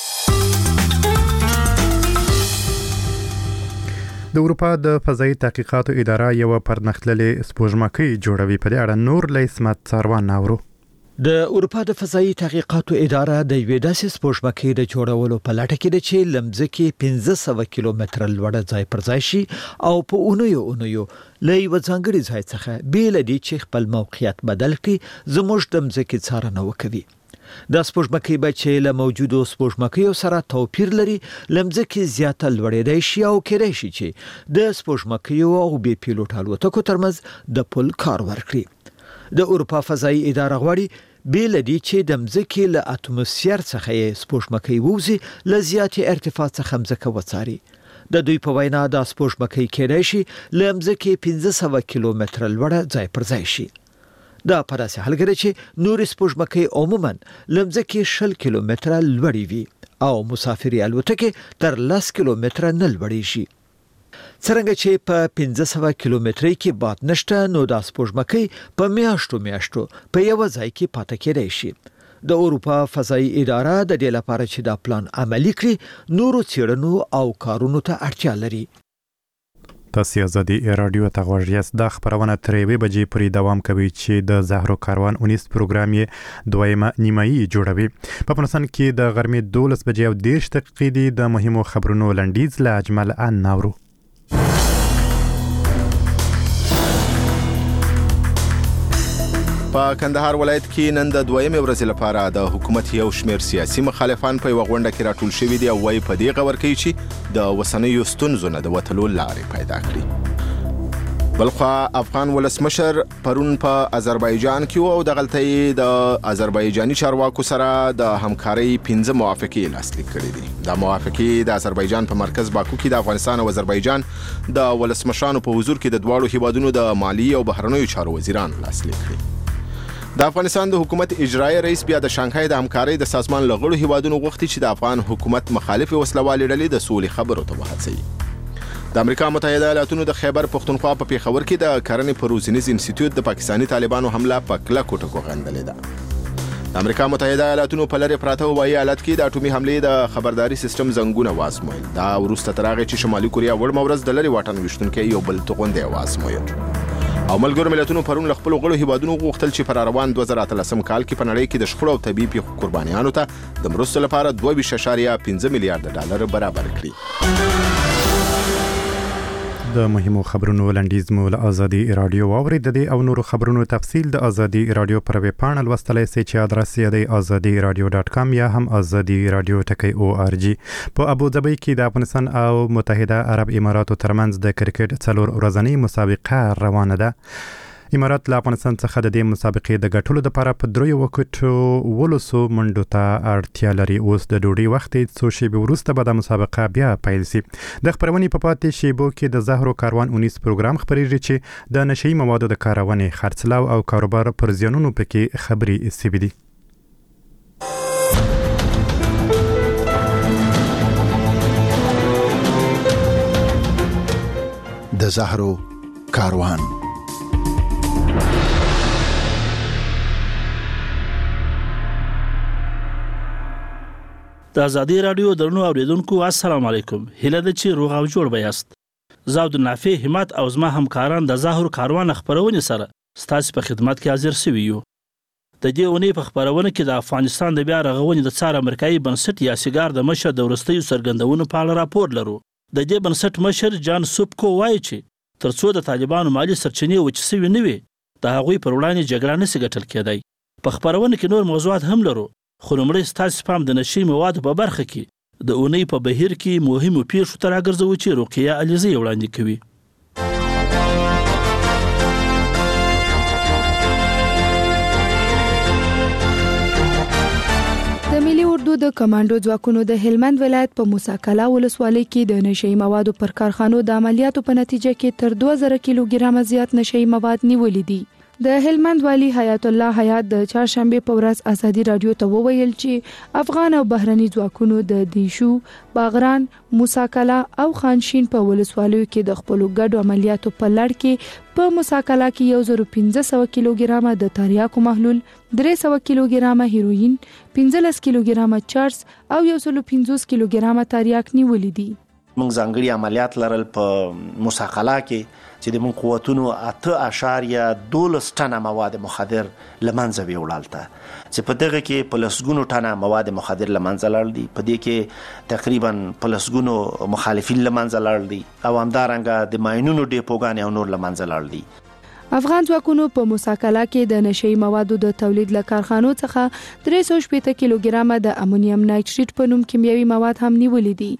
د اروپا د فضایي تحقیقاتو اداره یو پرمختللې سپوږمکۍ جوړوي. په دې اړه نور له اسمت څاروان اورو. د اروپا د فضایي تحقیقاتو اداره د یوې داسې سپوږمکۍ د جوړولو په لټه کې ده چې له مځکې پنځه سوه کیلومتره لوړه ځای پر ځای شي او په اونیو اونیو له یوه ځانګړي ځای څخه بې له دې چې خپل موقعیت بدل کړي زموږ د مځکې څارنه وکوي. دا سپوږمکۍ به چې له موجودو سپوږمکیو سره توپیر لري له مځکې زیاته لوړېدای شي او کېدای شي چې د سپوږمکیو او بې پیلوټ الوتکو ترمنځ د پل کار ورکړي. د اروپا فضایي اداره غواړي بې له دې چې د مځکې له اتموسفیر څخه یې سپوږمکۍ ووځي له زیاتې ارتفاع څخه مځکه وڅاري. د دوی په وینا دا سپوږمکۍ کېدای شي له مځکې پنځه سوه کیلومتره لوړه ځای پر ځای شي. دا په داسې حال کې چې نورې سپوږمکۍ عموما له مځکې شل کیلومتره لوړې وي او مسافري الوتکې تر لس کیلومتره نه لوړې شي. څرنګه چې په پنځه سوه کیلومترۍ کې باد نشته نو دا سپوږمکۍ په میاشتو میاشتو په یو ځای کې پاتې کېدای شي. د اروپا فضایي اداره د دې لپاره چې دا پلان عملي کړي نورو څېړنو او کارونو ته اړتیا لري. تاسو ازادي رادیو ته غوږ یاست. دا خبرونه تر یوې بجې پورې دوام کوي چې د زهرو کاروان اونیس پروګرام یې دویمه نیمایي جوړوي. په افغانستان کې د غرمې دولس بجې او دېرش دقیقې دي. د مهمو خبرونو لنډیز له اجمل ان ناورو. په کندهار ولایت کې نن د دویمې ورځې لپاره د حکومت یو شمېر سیاسي مخالفان په یوه غونډه کې راټول شوي دي او وایي په دې غور کوي چې د اوسنیو ستونزو نه د وتلو لارې پیدا کړي. بلخوا افغان ولسمشر پرون په آذربایجان کې او د غلطۍ د آذربایجاني چارواکو سره د همکارۍ پنځه موافقې لاسلیک کړي دي. دا موافقې د آذربایجان په مرکز باکو کې د افغانستان او آذربایجان د ولسمشرانو په حضور کې د دواړو هیوادونو د مالی او بهرنیو چارو وزیران لاسلیک کړي. د افغانستان د حکومت اجرایي رئیس بیا د شانګهای د همکارۍ د سازمان له غړو هیوادونو غوښتي چې د افغان حکومت مخالفې وسلوالې ډلې د سولې خبرو ته وهڅوي. د امریکا متحده ایالاتونو د خیبر پښتونخوا په پیښور کې د کرنې په روزنیز انسټیټیوټ د پاکستاني طالبانو حمله په کلکو ټکو غندلې ده. د امریکا متحده ایالاتونو په لرې پراته هوایي حالت کې د اټومي حملې د خبرداري سیستم زنګونه وازمویل. دا وروسته تر هغې چې شمالي کوریا وړمه ورځ د لرې واټن ویشتونکی یو بل توغندی وازمویل. او ملګرو ملتونو پرون له خپلو غړو هیوادونو غوښتل چې پر روان دوه زره اتلسم کال کې په نړۍ کې د شخړو او طبیعي پیښو قربانیانو ته د مرستو لپاره دوه ویشت اعشاریه پنځه میلیارډ ډالر برابر کړي. د مهمو خبرونو لنډیز مو له ازادي رادیو واورید. د او نورو خبرونو تفصیل د ازادي رادیو پر ویب پاڼه لوستلای شئ چې ادرس یې د ازادي رادیو ډاټ کام یا هم ازادي رادیو ټکی او ار جی. په ابوظبي کې د افغانستان او متحده عرب اماراتو ترمنځ د کرکټ څلور ورځنۍ مسابقه روانه ده. امارات له افغانستان څخه د دې مسابقې د ګټلو لپاره په دریو وکټو ولسو منډو ته اړتیا لري. اوس د ډوډۍ وخت څو شیبې وروسته به د مسابقه بیا پیل شي. د خپرونې په پاتې شیبو کې د زهرو کاروان اونیس پروګرام خپرېږي چې د نشهیي موادو د کارونې خرڅلاو او کاروبار پر زیانونو پکې خبرې شوي دي. د زهرو کاروان. د ازادي رادیو درنو اوریدونکو السلام علیکم. هیله ده چې روغ او جوړ به یاست. زه عبدالنافع همت او زما همکاران د زهرو کاروان خپرونې سره ستاسو په خدمت کې حاضر شوي یو. د دې اونۍ په خپرونه کې د افغانستان د بیا رغونې د څار امریکایي بنسټ یا سیګار د مشر د وروستیو څرګندونو په اړه راپور لرو. د دې بنسټ مشر جان سوبکو وایي چې ترڅو د طالبانو مالی سرچینې وچې سوي نه وي د هغوی پر وړاندې جګړه نشي ګټل کېدی. په خپرونه کې نور موضوعات هم لرو خو لومړی ستاسو پام د نشي موادو په برخه کې د اونۍ په بهیر کې مهمو پیښو ته راګرځوو چې رقیه علیزی وړاندې کوي. د ملي اردو د کمانډو ځواکونو د هلمند ولایت په موسی کلا ولسوالۍ کې د نشي موادو پر کارخانو د عملیاتو په نتیجه کې تر دوه زره کیلوګرامه زیات نشي مواد نیولې دي. د هلمند والی حیات الله حیات د چهارشنبه په ورځ ازادي رادیو ته وویل چې افغان او بهرني ځواکونو د دیشو، باغران، موسی کلا او خانشین په ولسوالیو کې د خپل ګډو عملیاتو په لړ کې په موسی کلا کې یو زره پنځه سوه کیلوګرامه د تریاکو محلول، درې سوه کیلوګرامه هیروین، پنځلس کیلوګرامه چرس او یو سل پنځوس کیلوګرامه تریاک نیولې دي. موږ ځانګړي عملیات لرل په موسی قلعه کې چې د موږ قوتونو اته اشاریه دولس ټنه مواد مخدر له منځه ویوړل ته چې په دغه کې په لسګونو ټنه مواد مخدر له منځه لاړل دي په دې کې تقریبا په لسګونو مخالفین له منځه لاړل دي او همدارنګه د ماینونو ډیپوګانې او نور له منځه لاړل دي. افغان ځواکونو په موسی قلعه کې د نشئی موادو د تولید له کارخانو څخه درې سوه شپېته کیلوګرامه د امونیم نایتریټ په نوم کیمیاوي مواد هم نیولې دي.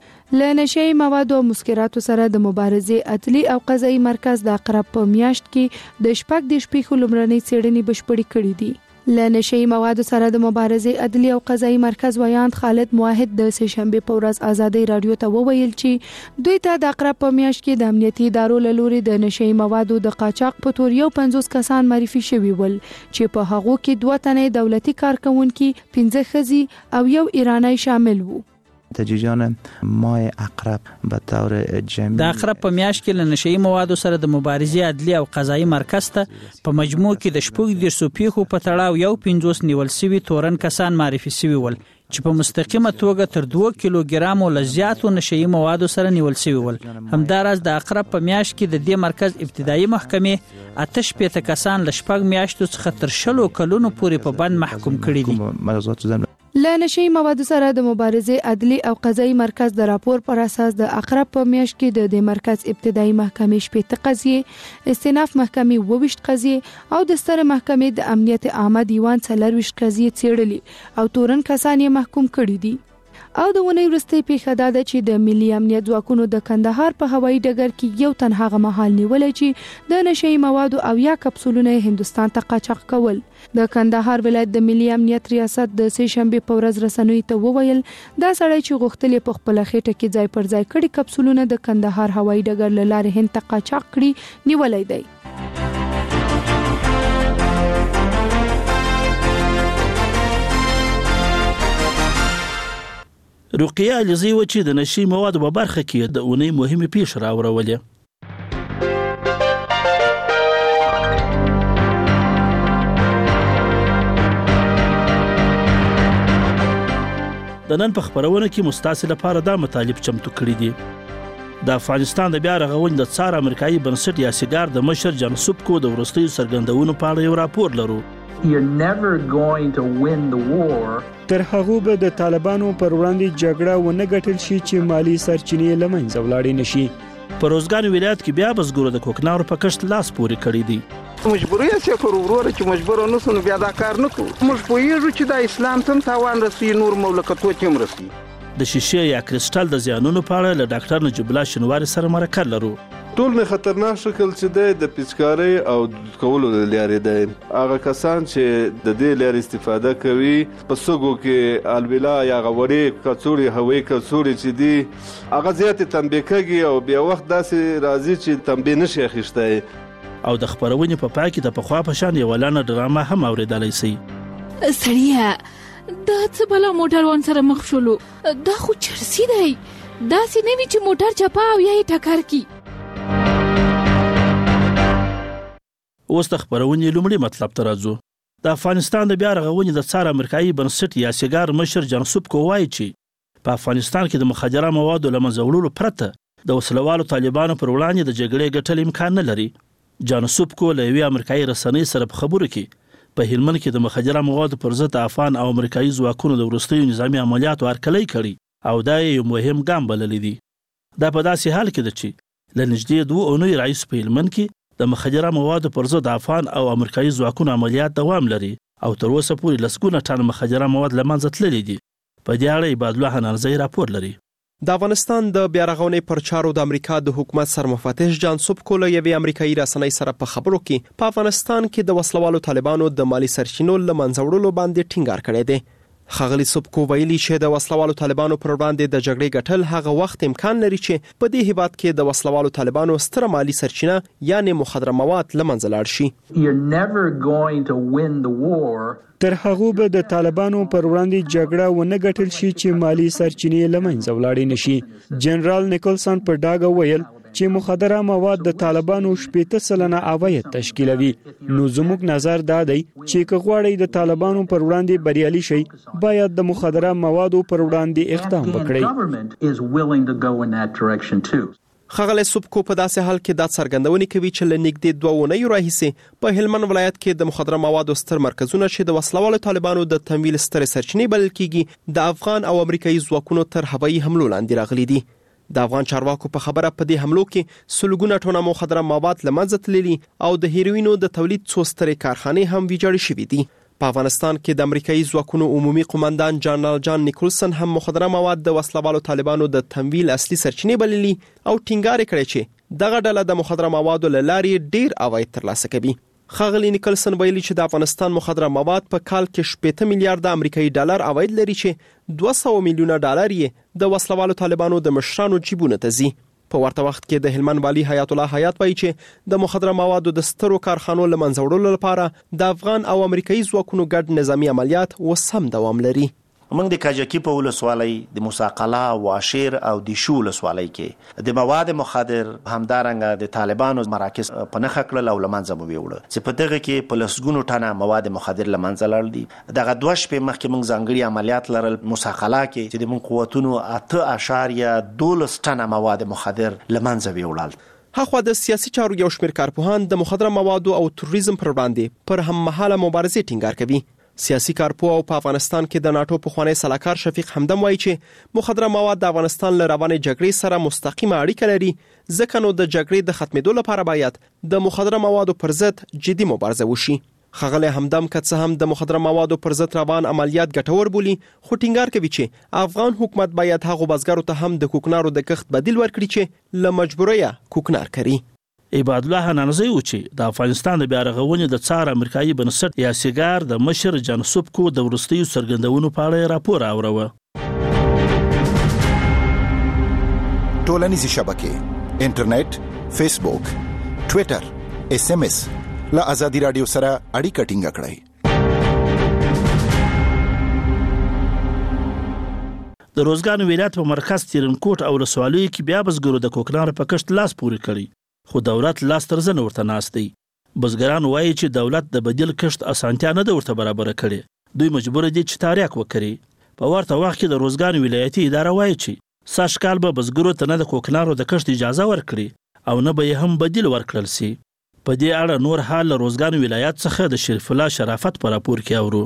له نشئی موادو او مسکراتو سره د مبارزې عدلي او قضایي مرکز د اقرب په میاشت کې د شپږ د شپېخو لومړنۍ څېړنې بشپړې کړې دي. له نشئی موادو سره د مبارزې عدلي او قضایي مرکز ویاند خالد موحد د سه شنبه په ورځ ازادي رادیو ته وویل چې دوی ته د اقرب په میاشت کې د امنیتي ادارو له لوري د نشئی موادو د قاچاق په تور یو پنځوس کسان معرفي شوي ول چې په هغو کې دوه تنې دولتي کارکونکي، پنځه ښځې او یو ایرانی شامل وو. تجهیزات مای اقرب به طور جمعی د اقرب په میاشت کې له نشئی موادو سره د مبارزې عدلي او قضایي مرکز ته په مجموع کې د شپږ دېرشو پیښو په تړاو یو پنځوس نیول شوي تورن کسان معرفي شوي ول چې په مستقیمه توګه تر دوه کیلوګرامو له زیاتو نشئی موادو سره نیول شوي ول. همداراز د اقرب په میاشت کې د دې مرکز ابتدایي محکمې اته شپېته کسان له شپږ میاشتو څخه تر شلو کلونو پورې په بند محکوم کړي دي. له نشئی موادو سره د مبارزې عدلي او قضایي مرکز د راپور پر اساس د اقرب په میاشت کې د دې مرکز ابتدایي محکمې شپېته قضیې، استئناف محکمې اووه ویشت قضیې او د سترې محکمې د امنیت عامه دیوان څلور ویشت قضیې څېړلي او تورن کسان یې محکوم کړي دي. او د ونې وروستۍ پیښه دا ده چې د ملي امنیت ځواکونو د کندهار په هوایي ډګر کې یو تن هغه مهال نیولې چې د نشئی موادو او یا کپسولونه هندستان ته قاچاق کول. د کندهار ولایت د ملي امنیت ریاست د سه شنبه په ورځ رسنیو ته وویل دا سړی چې غوښتل په خپل خېټه کې ځای پر ځای کړي کپسولونه د کندهار هوایي ډګر له لارې هند ته قاچاق کړي نیولې دی. رقیه علیزی و چې د نشئی موادو په برخه کې د اونۍ مهمه پیښه راوړولې. د نن په خبرونه کې مستاسل لپاره دا مطالب چمتو کړی دي. د افغانستان د بیا رغونې د څار امریکایي بنسټ یا سیګار د مشر جان سوبکو د وروستیو څرګندونو په اړه یو راپور لرو. You're never going to win the war. تر هغه به د طالبانو پر وړاندې جګړه ونه ګټل شي چې مالی سرچینې له منځه ولاړې نشي. په روزګان ولایت کې بیا بزګرو د کوکنارو په کښت لاس پورې کړی دی. مجبوري چې پر ورور چې مجبور نه سن بیا دا کار نه کوو. موږ پوهیږو چې د اسلام تم تاوان رسي نور مملکتو ته هم رسي. د شیشې یا کریسټال د زیانونو په اړه له ډاکټر نجیب الله شنواري سره مرکه لرو. ټول نه خطرناک شکل چې دی د پیچکارۍ او کولو لارې دی. هغه کسان چې د دې لارې استفاده کوي په سږو کې الویلا یا غوړې کڅوړې هوایي کڅوړې چې دي هغه زیاتې تنبیه کوي او بیا وخت داسې راځي چې تنبیه نشي اخیستی. او د خبرونې په پای کې د پخوا په شان یوه لنډه ډرامه هم اورېدلی سئ. سړیه دا څه بلا موټروان سره مخ شولو؟ دا خو چرسي دی. داسې نه وي چې موټر چپا او یا یې ټکر کي. اوس د خبرونې لومړي مطلب ته راځو. د افغانستان د بیا رغونې د څار امریکایي بنسټ یا سیګار مشر جان سوبکو وایي چې په افغانستان کې د مخدره موادو له منځه وړلو پرته د وسلوالو طالبانو پر وړاندې د جګړې ګټل امکان نه لري. جان سوبکو له یوې امریکایي رسنۍ سره په خبرو کې په هلمند کې د مخدره موادو پر ضد افغان او امریکایي ځواکونو د وروستیو نظامي عملیاتو هرکلی کړي او دا یو مهم ګام بللی دی. دا په داسې حال کې ده چې له نږدې دوه اونیو راهیسې په هلمند کې د مخدره موادو پر ضد افغان او امریکایي ځواکونو عملیات دوام لري او تر اوسه پورې لسګونه ټن مخدره مواد له منځه تللي دي. په دې اړه عبادالله حنانزی راپور لري. د افغانستان د بیا رغونې پر چارو د امریکا د حکومت سرمفتش جان سوبکو له یوې امریکایي رسنۍ سره په خبرو کې په افغانستان کې د وسلوالو طالبانو د مالی سرچینو له منځه وړلو باندې ټینګار کړی دی. ښاغلي سوبکو ویلي چې د وسلوالو طالبانو پر وړاندې د جګړې ګټل هغه وخت امکان لري چې په دې هیواد کې د وسلوالو طالبانو ستره مالی سرچینه یعنی مخدره مواد له منځه لاړ شي. You're never going to win the war. تر هغه به د طالبانو پر وړاندې جګړه ونه ګټل شي چې مالی سرچینې له منځه ولاړې نشي. جنرال نیکلسن پر ډاګه ویل چې مخدره مواد د طالبانو شپېته سلنه عواید تشکیلوي. نو زموږ نظر دا دی چې که غواړئ د طالبانو پر وړاندې بریالي شئ باید د مخدره موادو پر وړاندې اقدام وکړئ. ښاغلی سوبکو په داسې حال کې دا څرګندونې کوي چې له نږدې دوه اونیو راهیسې په هلمند ولایت کې د مخدره موادو ستر مرکزونه چې د وسلوالو طالبانو د تمویل سترې سرچینې بلل کیږي د افغان او امریکایي ځواکونو تر هوایي حملو لاندې راغلي دي. د افغان چارواکو په خبره په دې حملو کې سلګونه ټنه مخدره مواد له منځه تللي او د هیروینو د تولید څو سترې کارخانې هم ویجاړې شوي دي. په افغانستان کې د امریکایي ځواکونو عمومي قومندان جنرال جان نیکولسن هم مخدره مواد د وسلوالو طالبانو د تمویل اصلي سرچینې بللي او ټینګار کړی چې دغه ډله د مخدره موادو له لارې ډیر عواید ترلاسه کوي. ښاغلی نیکولسن ویلي چې د افغانستان مخدره مواد په کال کې شپېته میلیارډ امریکایي ډالر عواید لري چې دوه سوه میلیونه ډالر یې د وسلوالو طالبانو د مشرانو جیبونو ته ځي. په ورته وخت کې د هلمند والي حیات الله حیات وایي چې د مخدره موادو د سترو کارخانو له منځه وړلو لپاره د افغان او امریکایي ځواکونو ګډ نظامي عملیات اوس هم دوام لري. موږ د کاجکي په ولسوالۍ د موساقلا واشیر او د شو ولسوالۍ کې د مواد مخدر همدارنګه د طالبانو مراکز په نخښه کړل او لمنځه مو ویوړه چې په دغه کې په لسګونو ټنه مواد مخدر لمنځه لاړل دي. دغه دوه شپې مخکې موږ ځانګړي عملیات لرل موساقلا کې چې د موږ قوتونو اته اعشاریه دولس ټنه مواد مخدر لمنځه ویوړل. هغه د سیاسي چارو یو شمېر کارپوهان د مخدره موادو او تروریزم پر وړاندې پر هم مهاله مبارزې ټینګار کوي. سیاسي کارپوه او په افغانستان کې د ناتو پخوانی سلاکار شفیق حمدم وایي چې مخدره مواد د افغانستان له روانې جګړې سره مستقیمه اړیکه لري، ځکه نو د جګړې د ختمېدو لپاره باید د مخدره موادو پر ضد جدي مبارزه وشي. ښاغلی حمدم که څه هم د مخدره موادو پر ضد روان عملیات ګټور بولي، خو ټینګار کوي چې افغان حکومت باید هغو بزګرو ته هم د کوکنارو د کښت بدیل ورکړي چې له مجبوریه کوکنار کوي. عباد الله حنانزی و چې د افغانستان د بیا رغونې د څار امریکایي بنسټ یا سیګار د مشر جان سوبکو د وروستیو څرګندونو په اړه راپور اوروه. ټولنیزې شبکې انټرنیټ، فیسبوک، ټوئیټر، اس ام اس له ازادي رادیو سره اړیکه ټینګه کړئ. د روزګان ولایت په مرکز تیرنکوټ او ولسوالیو کې بیا بزګرو د کوکنارو په کښت لاس پورې کړی، خو دولت لاس تر زنه ورته ناست دی. بزګران وایي چې دولت د بدیل کښت اسانتیا نه ده ورته برابره کړې. دوی مجبور دي چې تاریخ وکړي. په ورته وخت کې د روزګان ولایتي اداره وایي چې سږ کال به بزګرو ته نه د کوکنارو د کښت اجازه ورکړي او نه به یې هم بدیل ورکړل سي. په دې اړه نور حال له روزګان ولایت څخه د شریف الله شرافت په راپور کې اورو.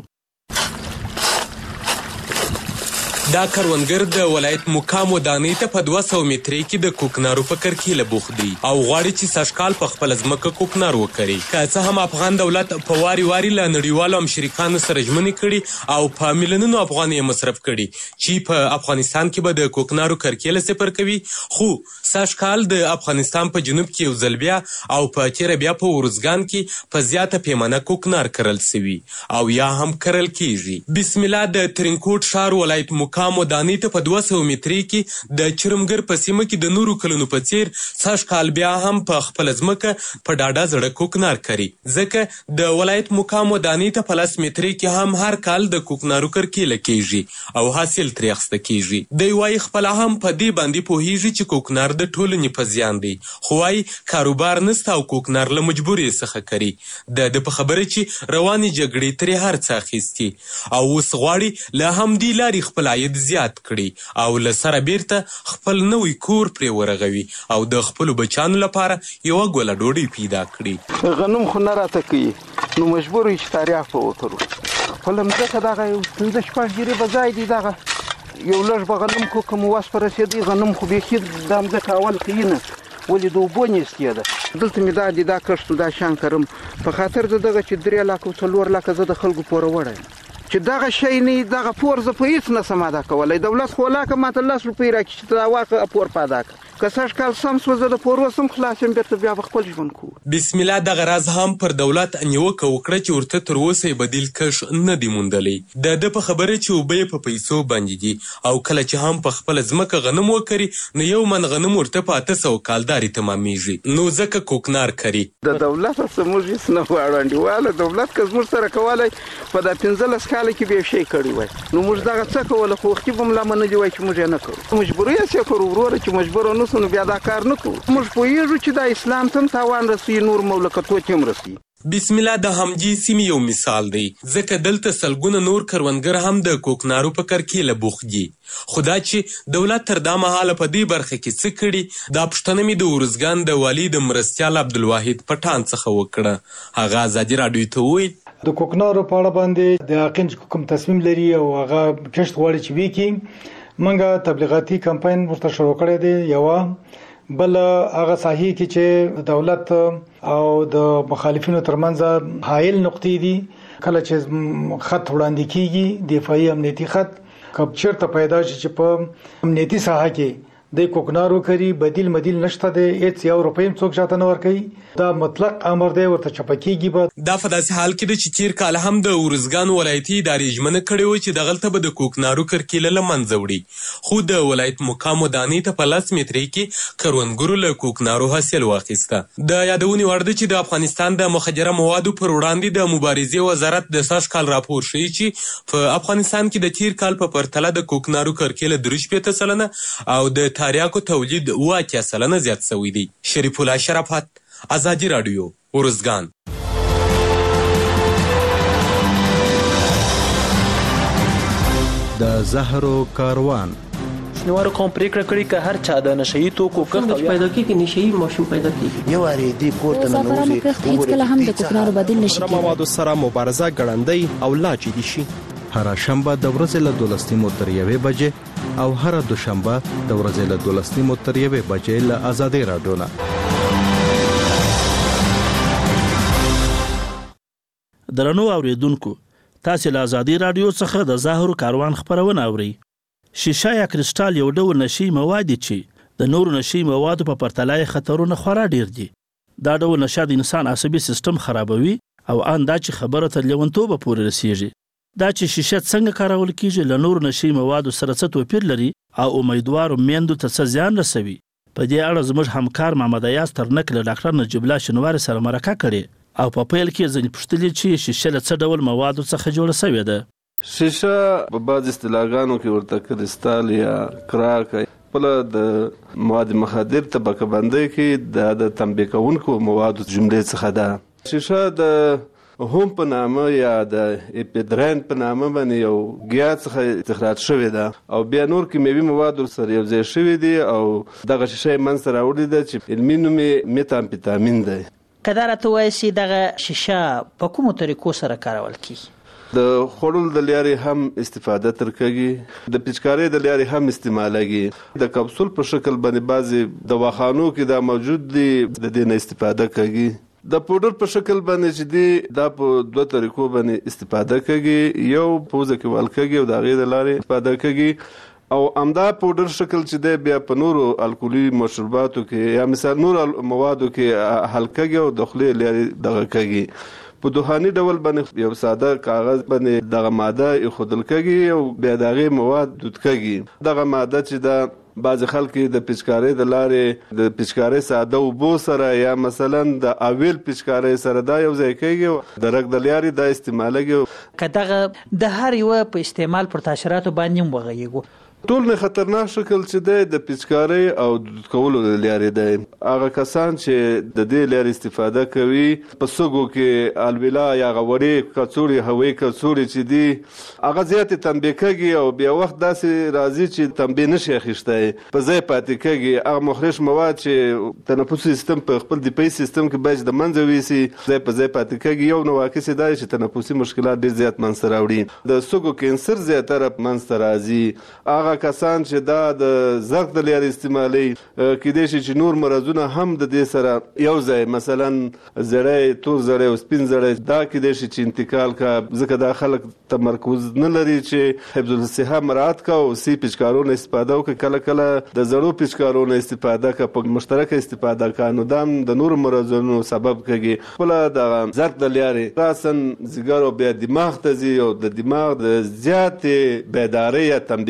دا کروندګر د ولایت مقام ودانۍ ته په دوه سوه مترۍ کې د کوکنارو په کرکیله بوخت دی او غواړي چې سږکال په خپله ځمکه کوکنار وکري. که څه هم افغان دولت په واري واري له نړیوالو همشریکانو سره ژمنې کړي او په میلیونونو افغانۍ مصرف کړي چې په افغانستان کې به د کوکنارو کرکیله صفر کوي، خو سږکال د افغانستان په جنوب کې یو ځل بیا او په تیره بیا په ارزګان کې په زیاته پیمانه کوکنار کرل سوي او یا هم کرل کیږي. بسم الله د ترینکوټ ښار ولایت مقام مقام ودانۍ ته په دوه سوه مترۍ کې د چرمګر په سیمه کې د نورو کلونو په څیر سږ کال بیا هم په خپله ځمکه په ډاډه زړه کوکنار کري، ځکه د ولایت مقام ودانۍ ته په لس مترۍ کې هم هر کال د کوکنارو کرکیله کیږي او حاصل ترې اخیسته کیږي. دی وایي خپله هم په دې باندې پوهیږي چې کوکنار د ټولنې په زیان دی، خو وایي کاروبار نسته او کوکنار له مجبورۍ څخه کوي. د ده په خبره چې روانې جګړې ترې هر څه اخیستي او اوس غواړي له همدې لارې خپل عاید زیات کړي او له سره بیرته خپل نوی کور پرې ورغوي او د خپلو بچانو لپاره یوه ګوله ډوډۍ پیدا کړي. غنم خو نه راته کوي نو مجبور یو چې تاریخ په وکړو. خپله مځکه دغه یو پنځه شپږ ګیرې به ځای دی، دغه یو لږ به غنم کو که مو وس په رسېدی غنم خو بیخي دا مځکه اول کوي نه، ولې د اوبو نیستې ده. دلته مې دا دي دا کښت دا شیان کرم په خاطر د دغه چې درې لاکه څلور لاکه زه د خلکو پوره وړی یم چې دغه شی نه دغه پور زه په هېڅ نسم ادا کولی. دولت خو ولاکه ماته لس روپۍ راکړي چې ته دا واخه پور په ادا کړه. که سږ کال سم سوه زه د پور اوس هم خلاص یم، بېرته بیا به خپل ژوند کوو. بسم الله دغه راز هم پر دولت نیوکه وکړه چې ورته تر اوسه یې بدیل کښ نه دی موندلی. د ده په خبره چې اوبه یې په پیسو باندې دي او کله چې هم په خپله ځمکه غنم وکري نو یو من غنم ورته په اته سوه کالدارې تمامیږي، نو ځکه کوکنار کري. د دولت څه موږ هېڅ نه غواړو انډیواله. دولت که زموږ سره کولی په دا پنځلس کاله کې به یې شی کړی وای نو موږ دغه څه کوله، خو وختي به ملا منلي وای چې موږ یې نه کوو. مجبوري یې څه کړو وروره چې مجبوره نه وسو نو بیا دا کار نه کوو. موږ پوهېږو چې دا اسلام ته هم تاوان رسوي، نور مملکتو ته هم رسوي. بسم الله د همجي سیمې یو مثال دی، ځکه دلته سلګونه نور کروندګر هم د کوکنارو په کرکیله بوخت دي. خو دا چې دولت تر دا مهاله په دې برخه کې څه کړي، دا پوښتنه مې د ارزګان د والي د مرستیال عبدالواحد پټان څخه وکړه. هغه ازادي راډیو ته وویل د کوکنارو په اړه باندې د حقین کوم تصمیم لري او هغه کښت غواړي چې وکړي، موږ تبلیغاتي کمپاین ورته شروع کړی دی. یوه بل هغه صحیح کې چې دولت او د مخالفینو ترمنځ حایل نقطې دي. کله چې خط وړاندې کیږي دفاعي امنیتي خط، کب چیرته پیدا شي چې په امنیتي ساحه کې د کوکنارو کری بدیل مدیل نشته دی، هیڅ یو روپۍ هم څوک شاته نه ورکوي، دا مطلق امر دی ورته چپه کیږي. به دا په داسې حال کې ده چې تیر کال هم د ارزګان ولایتي ادارې ژمنه کړې وه چې دغلته به د کوکنارو کرکیله له منځه وړي، خو د ولایت مقامو دانې ته په لس مترۍ کې کروندګرو له کوکنارو حاصل واخیسته. د یادونې وړ ده چې د افغانستان د مخدره موادو پر وړاندې د مبارزې وزارت د سږ کال راپور ښیي چې په افغانستان کې د تیر کال په پرتله د کوکنارو کرکیله درې شپېته سلنه او د تریاکو تولید اوه اتیا سلنه زیات شوی دی. شریف الله شرافت، ازادي راډیو، ارزګان. د زهرو کاروان شنوارو کوم پریکړه کړې که هر چا د نشئی توکو کښت پیدا کیږي، نشئی ماشوم پیدا کیږي. یو اړ دې کوټه نه نوځي هیڅ کله هم د کوکنارو بدیل نشي کېدای. موادو سره مبارزه ګړندۍ او لا جدي شي. هر شنبه د ورځې له دولس نیمو تر یوې بجې او هر دوشنبه د ورځې له دولس نیمو تر یوې بجې له ازادي راډیو نه. درنو اوریدونکو، تاسو له ازادي راډیو څخه د زهرو کاروان خبرونه اورئ. شیشه یا کرسټال یو ډول نشي مواد چې د نورو نشي موادو په پرتله خطرونه خورا ډیر دي. دا ډول نشه د انسان عصبي سیستم خرابوي او ان دا چې خبره تر لیونتوبه پورې رسیږي. دا چې شیشه څنګه کارول کیږي له نورو نشي موادو سره څه توپیر لري او امیدوارو میندو ته څه زیان رسوي، په دې اړه زموږ همکار محمد ایاز ترنک له ډاکټر نجیب الله شنواري سره مرکه کړې او په پیل کې ځینې پوښتلې چې شیشه له څه ډول موادو څخه جوړه شوې ده. شیشه په بعض اصطلاحګانو کې ورته کرسټال یا کراک بل د مواد مخدر طبقه بندۍ کې د تنبیه کوونکو موادو جملې څخه ده. شیشه د هم په نامه یا د اپیدرین په نامه باندې یو ګیاه څخه استخراج شوې ده او بیا نور کیمیاوي مواد سره یو ځای شوي دي او دغه شیشه منځته راوړې ده چې علمي نوم یې میتامفیتامین دی. که دا راته ووایې چې دغه شیشه په کومو طریقو سره کارول کیږي؟ د خوړلو د لارې هم استفاده تر کېږي، د پیچکارۍ د لارې هم استعمالېږي، د کپسول په شکل باندې بعضې دواخانو کې دا موجود دي، د دې نه استفاده کېږي. د پودر په شکل باندې چې دی دا په دوه طریقو باندې استفاده کېږي، یو پوزه کې وال کېږي او د هغې د لارې استفاده کېږي او همدا پودر شکل چې دی بیا په نورو الکولي مشروباتو کې یا مثال نورو موادو کې حل کېږي او د خولې لارې دغه کېږي. په دوهاني ډول باندې یو ساده کاغذ باندې دغه ماده ایښودل کېږي او بیا د هغې مواد دود کېږي. دغه ماده چې دا بعض خلک د پیچکارۍ د لارې د پیچکارۍ ساده اوبو سره یا مثلا د اویل پیچکارۍ سره دا یو ځای کېږي، د رګ د لارې دا استعمالېږي. که دغه د هر یوه په استعمال پر تاثیراتو باندې هم وغږیږو، ټول نه خطرناک شکل چې دی د پیچکارۍ او دود کولو د لارې دی. هغه کسان چې د دې لارې استفاده کوي په سږو کې الویلا یا هغه وړې کڅوړې هوایي کڅوړې چې دي هغه زیاتې تنبیه کېږي او بیا وخت داسې راځي چې تنبیه نشي اخیستی، په ځای پاتې کېږي. هغه مخرش مواد چې تنفسي سیستم په خپل دفاعي سیستم کې باید د منځه ویسي ځای په ځای پاتې کېږي. یو نواقص یې دا چې تنفسي مشکلات ډېر زیات منځته راوړي، د سږو کینسر زیاتره منځته راځي. هغه کسان چې دا د زغ د لارې استعمالي کېدای شي چې نور مرضونه هم د دې سره یو ځای مثلا زړی تور زړی او سپین زړی دا کېدای شي چې انتقال کا، ځکه دا خلک تمرکز نه لري چې حفظ الصحه مراعات کا او سی پیچکارونه استفاده وکړي. کله کله د زړو پیچکارونه استفاده کا، په مشترکه استفاده کا، نو دا د نور مرضونو سبب کېږي. خپله د زغ د لارې راسن ځیګر او بیا دماغ ته ځي او د دماغ د زیاتې بیدارۍ یا تنبیه کېدو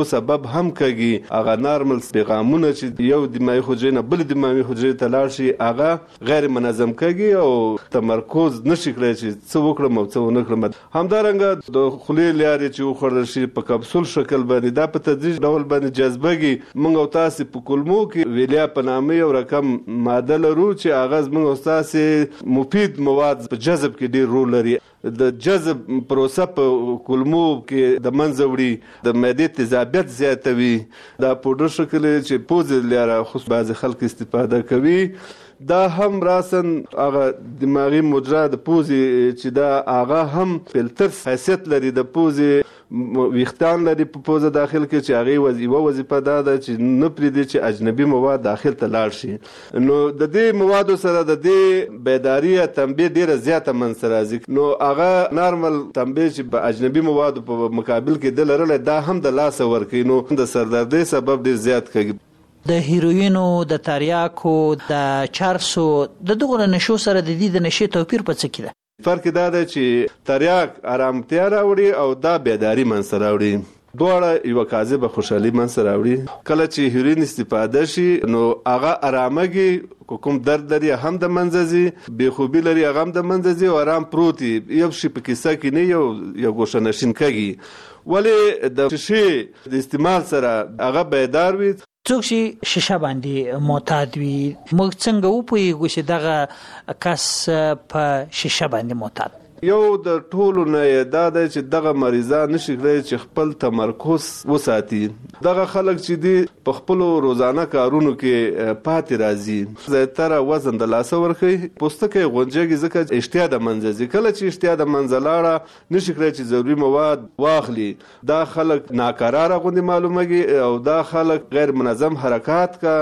سبب هم کږي. هغه نارمل پیغامونه چې یو دماغي حجرې نه بل دماغي حجرې ته لاړ شي هغه غیر منظم کږي او تمرکز نشي کړی چې څه وکړم او څه ونه کړم. همدارنګه د خولې لارې چې وخوړل شي په کپسول شکل باندې دا په تدریج ډول باندې جذبږي. موږ او تاسو په کولمو کې ویلیا په نامه یو رقم ماده لرو چې هغه موږ او تاسو مفید مواد په جذب کې ډیر رول لري. د جذب پروسه په کولمو کې د منځ وړي د معدې تیزابیت زیاتوي. دا پودر شکل چې پوزې لاره خو بعض خلک استفاده کوي. دا هم راسن هغه دماغي مجرا د پوزې چې دا هغه هم فلتر حیثیت لري د پوزې ویختان لري په پوزه داخل کې چې هغه وظیفه وظیفه دا ده چې نه پریږدي چې اجنبي مواد داخل ته لاړ شي. نو د دې موادو سره د دې بیداری تنبیه ډیره زیاته منځ راځي. نو هغه نارمل تنبیه چې په اجنبي موادو په مقابل کې د لرل دا هم د لاس ورکوي. نو د سردردۍ سبب ډیر زیات کوي. د هیروینو د تریاکو د چرسو د دغه نشو سره د دې د نشي توپیر په څه کې ده؟ فرق دا ده چې تریاک آرامتیا راوړي او دا بیداری منځ راوړي. دواړه یو کاذبه خوشحالي منځ راوړي. کله چې هیروین استفاده شي نو هغه آرامګي کوم درد لري هم د منځزي بېخوبي لري هغه هم د منځزي او آرام پروتي یو شي په کیسه کې نه یو یو ګوشه نشین کوي. ولې د شیشې د استعمال سره هغه بیدار وي. څوک چې شیشه باندې معتاد وي موږ څنګه وپوهیږو چې دغه کس په شیشه باندې معتاد؟ یو د ټولو نه دا دی چې دغه مریضان نشي کړی چې خپل تمرکز وساتي. دغه خلک چې دي په خپلو روزانه کارونو کې پاتې راځي. زیاتره وزن د لاسه ورکوي. پوستکی غونجېږي ځکه اشتها د منځه ځي. کله چې اشتها د منځه لاړه نشي کړی چې ضروري مواد واخلي. دا خلک ناقراره غوندې معلومېږي او دا خلک غیر منظم حرکات کا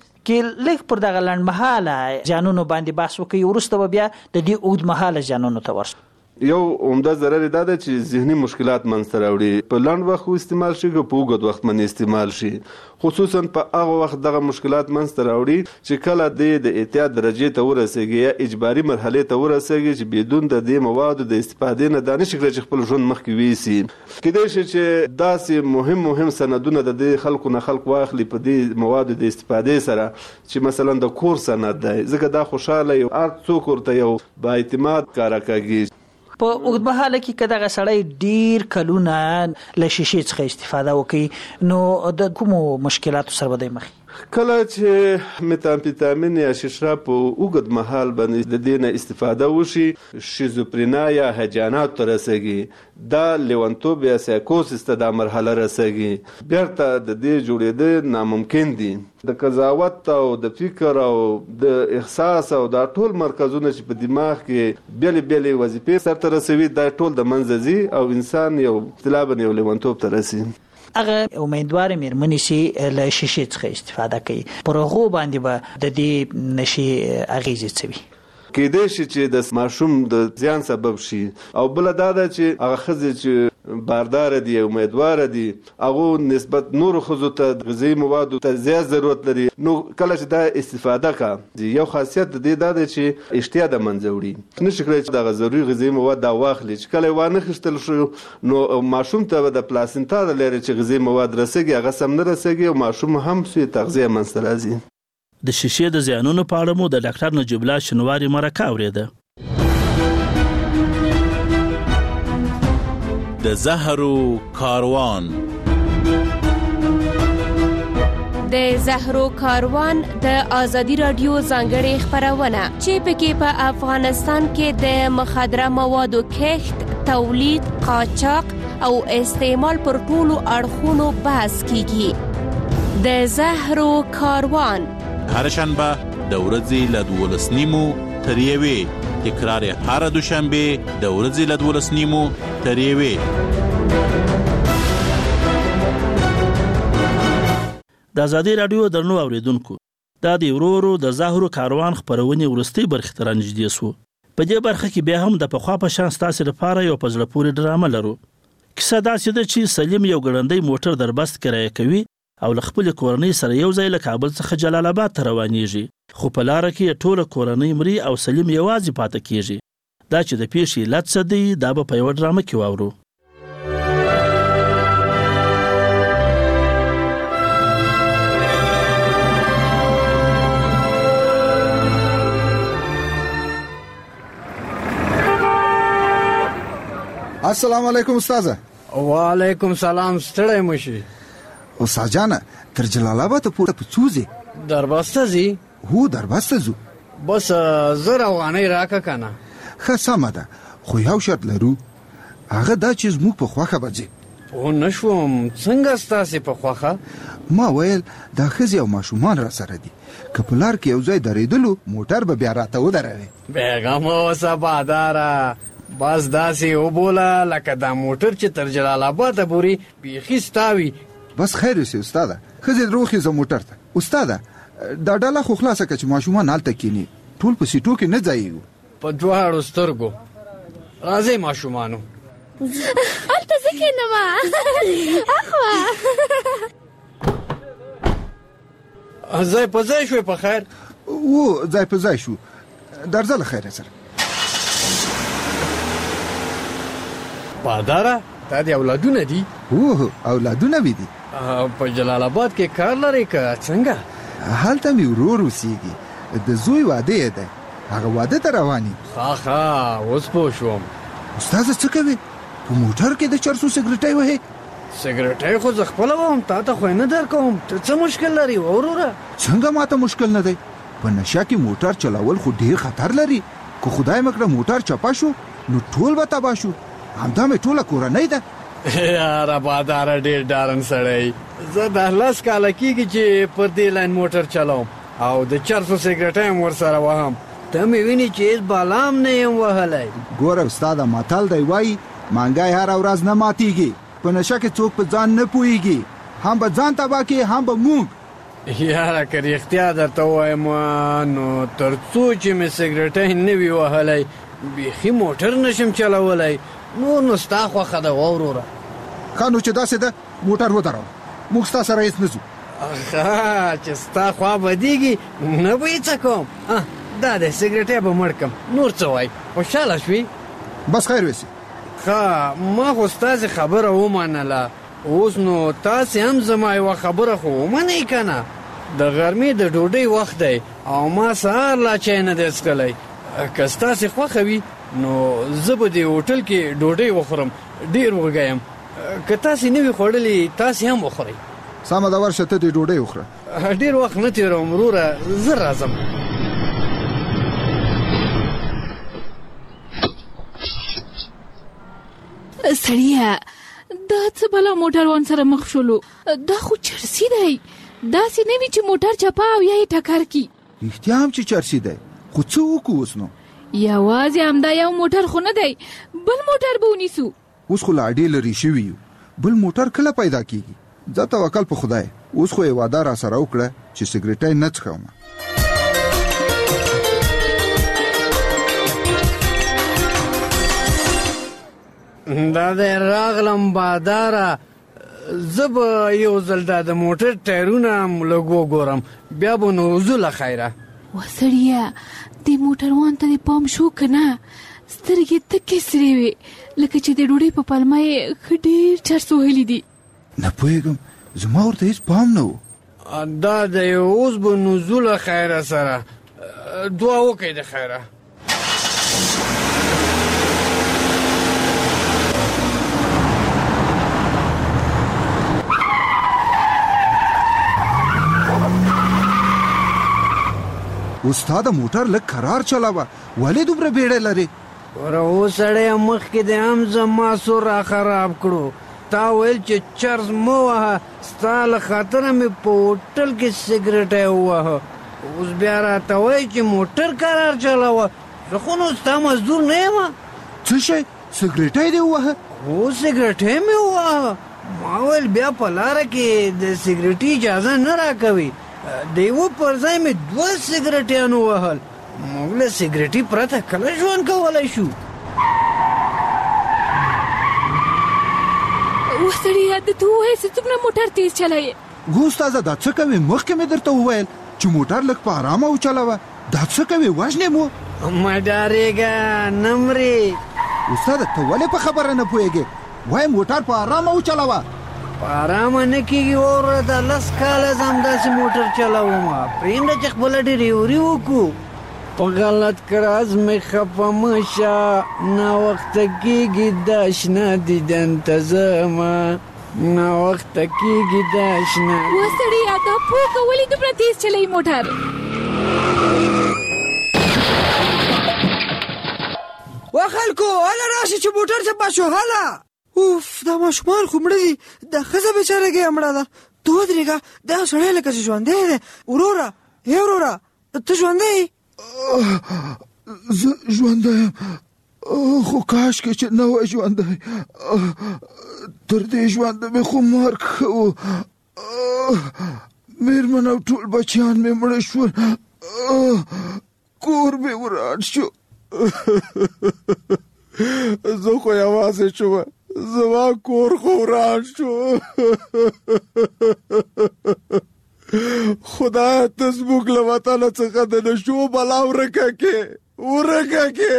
کې لږ پر دغه لنډمهاله جانونو باندې بحث وکړي وروسته به بیا د دې اوږدمهاله جانونو ته ورشو. یو عمده ضرر دا ده چې ذهني مشکلات منځته راوړي. په لنډ وخت استعمال شي که په اوږد وخت باندې استعمال شي. خصوصا په هغه وخت دغه مشکلات منځته راوړي چې کله د د اعتیاد درجې ته ورسېږي یا اجباري مرحلې ته ورسېږي چې بدون د دې موادو د استفادې نه دا نشي کړی چې خپل ژوند مخکې ویسي. کیدای شي چې داسې مهم مهم سندونه د دې خلکو نه خلک واخلي په دې موادو د استفادې سره چې مثلا د کور سند دی ځکه دا خوشحاله یو هر څوک ورته یو با اعتماد کاره کوي. په اوږدمهاله کې که دغه سړی ډیر کلونه له شیشې څخه استفاده وکړي نو د کومو مشکلاتو سره به دی مخ؟ کله چې میتامفیتامین یا شیشه په اوږد مهال باندې د دې نه استفاده وشي شیزوفرینیا یا هیجانات ته رسېږي. دا لیونتوب یا سایکوسیس ته دا مرحله رسېږي. بیرته د دې جوړېدل ناممکن دي. د قضاوت او د فکر او د احساس او دا ټول مرکزونه چې په دماغ کې بیلې بیلې وظیفې سرته رسوي دا ټول د منځه ځي او انسان یو اختلافاً یو لیونتوب ته رسي. هغه امیدوار مېرمنې چې له شیشې څخه استفاده کوي پر هغو باندې به د دې نشي اغېزې څه وي؟ کېدای شي چې د ماشوم د زیان سبب شي او بل دا ده چې هغه ښځې چې باردار دي امیدوار دي هغه نسبت نور ښځو ته غذایي موادو ته زیات ضرورت لري. نو کله چې دا استفاده کا یو خاصیت د دې دا ده چې اشتها د منځه وړي. نشي کړی چې دغه ضروري غذایي مواد دا واخلي چې کله وانه خښتل شو نو ماشوم ته د پلاسنتا د لري چې غذایي مواد رسېږي هغه سم نه رسېږي او ماشوم هم سوی تغذیه منځته راځي. د شیشې د زیانونو په اړه مو د ډاکټر نجیب الله شنواري مرکه اوریده. د زهرو کاروان د زهرو کاروان د ازادي رادیو ځانګړې خبرونه چې پکې په افغانستان کې د مخدره موادو کښت، تولید، قاچاق او استعمال پر ټولو اړخونو بحث کیږي. د زهرو کاروان هر شنبه د ورځې له دولس نیمو تر یوې، تکرار هر دوشنبه د ورځې له دولس نیمو تر یوې. د ازادي رادیو درنو اوریدونکو دا د ورورو د زهرو کاروان خبرونه ورستي برخه تر نږدې سو. په دې برخه کې بیا هم د پخوا په شان ستاسو لپاره یو پزړه پورې ډرامه لرو. کیسه دا چې چې سلیم یو ګړندی موټر در بست کرایه کوي او خپل کورنۍ سره یو ځای له کابل څخه جلال آباد ته روانېږي، خو په لار کې ټوله کورنۍ مري او سلیم یوازې پاتې کیږي. دا چې د پیښې علت څه دی دا به په یوه ډرامه کې واورو. السلام علیکم استاذه. وعلیکم سلام. ستړی مشي استاد جان تر جلال آباد پورته پڅوزي دربسته زی؟ هو دربسته زو. بس زر افغانۍ راکه کنه. ښه سمه ده خو یو شرط لرو هغه دا چې زموږ په خوښه بځي. پوه نه شوم څنګه ستاسې په خوښه؟ ما ویل دا ښځې او ماشومان را سره دي که په لار کې یو ځای درېدلو موټر به بیا راته ودروي. بیغمه اوسه باداره بس داسې وبوله لکه دا موټر چې تر جلال آباده پورې بیخي ستا وي. بس خیر اوسې استاده. ښځې دروخېزه موټر ته. استاده دا ډاله خو خلاصه که چې ماشومان هلته کښېني ټول په سیټو کې نه ځایېږو. په دواړو سترګو راځئ ماشومانو. هلته زه کښېنمه اخوا. ځای په ځای شوې په خیر؟ و ځای په ځای شو. درځه له خیره سره. باداره تا دې اولادونه دي؟ اوه اولادونه مې دي. په جلال آباد کې کار لرې که څنګه؟ هلته مې ورور اوسېږي د زوی واده یې دی هغه واده ته روان یي. ښه ښه اوس پوه شوم. استاده څه کوې په موټر کې د چرسو سګرټۍ وهې؟ سګرټۍ خو زه خپله وهم تا ته خو یې نه در کوم. ته څه مشکل لري وروره؟ څنګه ماته مشکل نه دی؟ په نشه کې موټر چلول خو ډېر خطر لري. که خدای مه کړه موټر چپه شو نو ټول به تباه شو. همدا مې ټوله کورنۍ ده. یاره باداره ډېر ډارن سړی. زه د لس کاله کېږي چې پر دې لاین موټر چلوم او د چرسو سګرټۍ هم ورسره وهم. ته مې ویني چې هېڅ بالا هم نه یم وهلی. ګوره استاده متل دی وایي مانګی هره ورځ نه ماتېږي. په نشه کې څوک په ځان نه پوهېږي. هم به ځان تباه کړي هم به موږ. یاره که رښتیا درته ووایم نو تر څو چې مې سګرټۍ نه وي وهلی بیخي موټر نشم چلولی. نور نو ستا خوښه ده وروره. ښه نو چې داسې ده موټر ودروه موږ ستا سره هېڅ نه ځو. ښه چې ستا خوا بدېږي نه به یې څه کوم. دا دی سګرټۍ به مړ کړم. نور څه وایي خوشحاله شوې؟ بس خیر ویسې. ښه ما خو ستاسې خبره ومنله. اوس نو تاسې هم زما یوه خبره خو ومنئ که نه؟ د غرمې د ډوډۍ وخت دی او ما سهار لا چای نه دی څښلی. که ستاسې خوښه وي نو زه به دې هوټل کې ډوډۍ وخورم. ډېر وږی یم. که تاسې نه وي خوړلې تاسې هم وخورئ. سمه ده ورشه ته دې ډوډۍ وخوره. ډېر وخت نه تېروم وروره زه راځم. سړیه دا څه بلا موټروان سره مخ شولو؟ دا خو چرسي دی. داسې نه وي چې موټر چپه او یا یې ټکر کي. رښتیا هم چې چرسي دی خو څه وکړو اوس نو؟ یوازې همدا یو موټر خو نه دی بل موټر به ونیسو. اوس خو لا ډېر لرې شوي یو. بل موټر کله پیدا کېږي؟ ځه توکل په خدای. اوس خو یې واده را سره وکړه چې سګرټۍ نه څښم. دا دی راغلم باداره. زه به یو ځل دا د موټر ټایرونه هم لږ وګورم بیا به نو ځو له خیره. وسړیه دې موټروان ته دې پام شو که نه؟ سترګې تکې سرې وې لکه چې د ډوډۍ په پلمه یې ښه ډېر چرس وهلي دي. نه پوهېږم زما ورته هېڅ پام نه و. دا دی اوس به نو ځو له خیره سره. دعا وکئ د خیره. استاد موټر لږ کرار چلاوه ولې دومره بیړه لري؟ وره اوس سړی مخکې د هم زما سور را خراب کړو. تا ویل چې چرس مه وهه ستا له خاطره مې په هوټل کې سګرټۍ ووهه. اوس بیا راته وایي چې موټر کرار چلاوه. زه خو نو ستا مزدور نه یم. څه شی سګرټۍ دې ووهه؟ هو سګرټۍ مې ووهه. ما ویل بیا په لاره کې د سګرټۍ اجازه نه راکوي. د یوه پر ځای مې دوه سګرټیانو وهل. موږ له سګرټي پرته کله ژوند کولی شو؟ وسړیه ده ته ووایې چې څومره موټر تیز چلایې. هو استاده دا څه کوې؟ مخکې مې درته وویل چې موټر لږ په ارامه وچلوه. دا څه کوې وژنې مو؟ مه ډارېږه نه مرې. استاده ته ولې په خبره نه پوهېږې؟ وایي موټر په ارامه وچلوه. په ارامه نه کېږي وروره. دا لس کاله زه همداسې موټر چلوم. پرېږده چې خپله ډریوري وکړو. په غلط کراز مې خفه مشه ناوخته کېږي دا شنه دیدن ته ځمه ناوخته کېږي دا شنه وسړیه دا پوکه ولې دومره تیز چلوي موټر وا خلکو هله راشي چې موټر چپه شو هله اوف دا ماشومان خو مړه دي دا ښځه بېچارهګۍ مړه ده ته ودرېږه دا سړی لکه چې ژوندی دی وروره ای وروره ته ژوندی زه ژوندی یم خو کاشکې چې نه وای ژوندی تر دې ژونده مې خو مرګ ښه و مېرمن او ټول بچیان مې مړه شول کور مې وران شو زه خو یوازې شومه زما کور خو وران شو خدایه ته زموږ له وطنه څخه د نشو بلا ورکه کې ورکه کې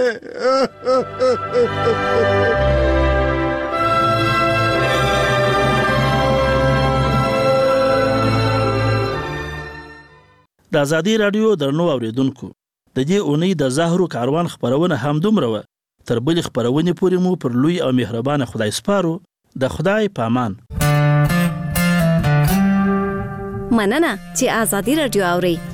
د ازادي رادیو درنو اوریدونکو د دې اونۍ د زهرو کاروان خبرونه همدومره وه تر بلې خبرونې پورې مو پر لوی او مهربانه خدای سپارو د خدای پامان مننه چې ازادي رادیو اورئ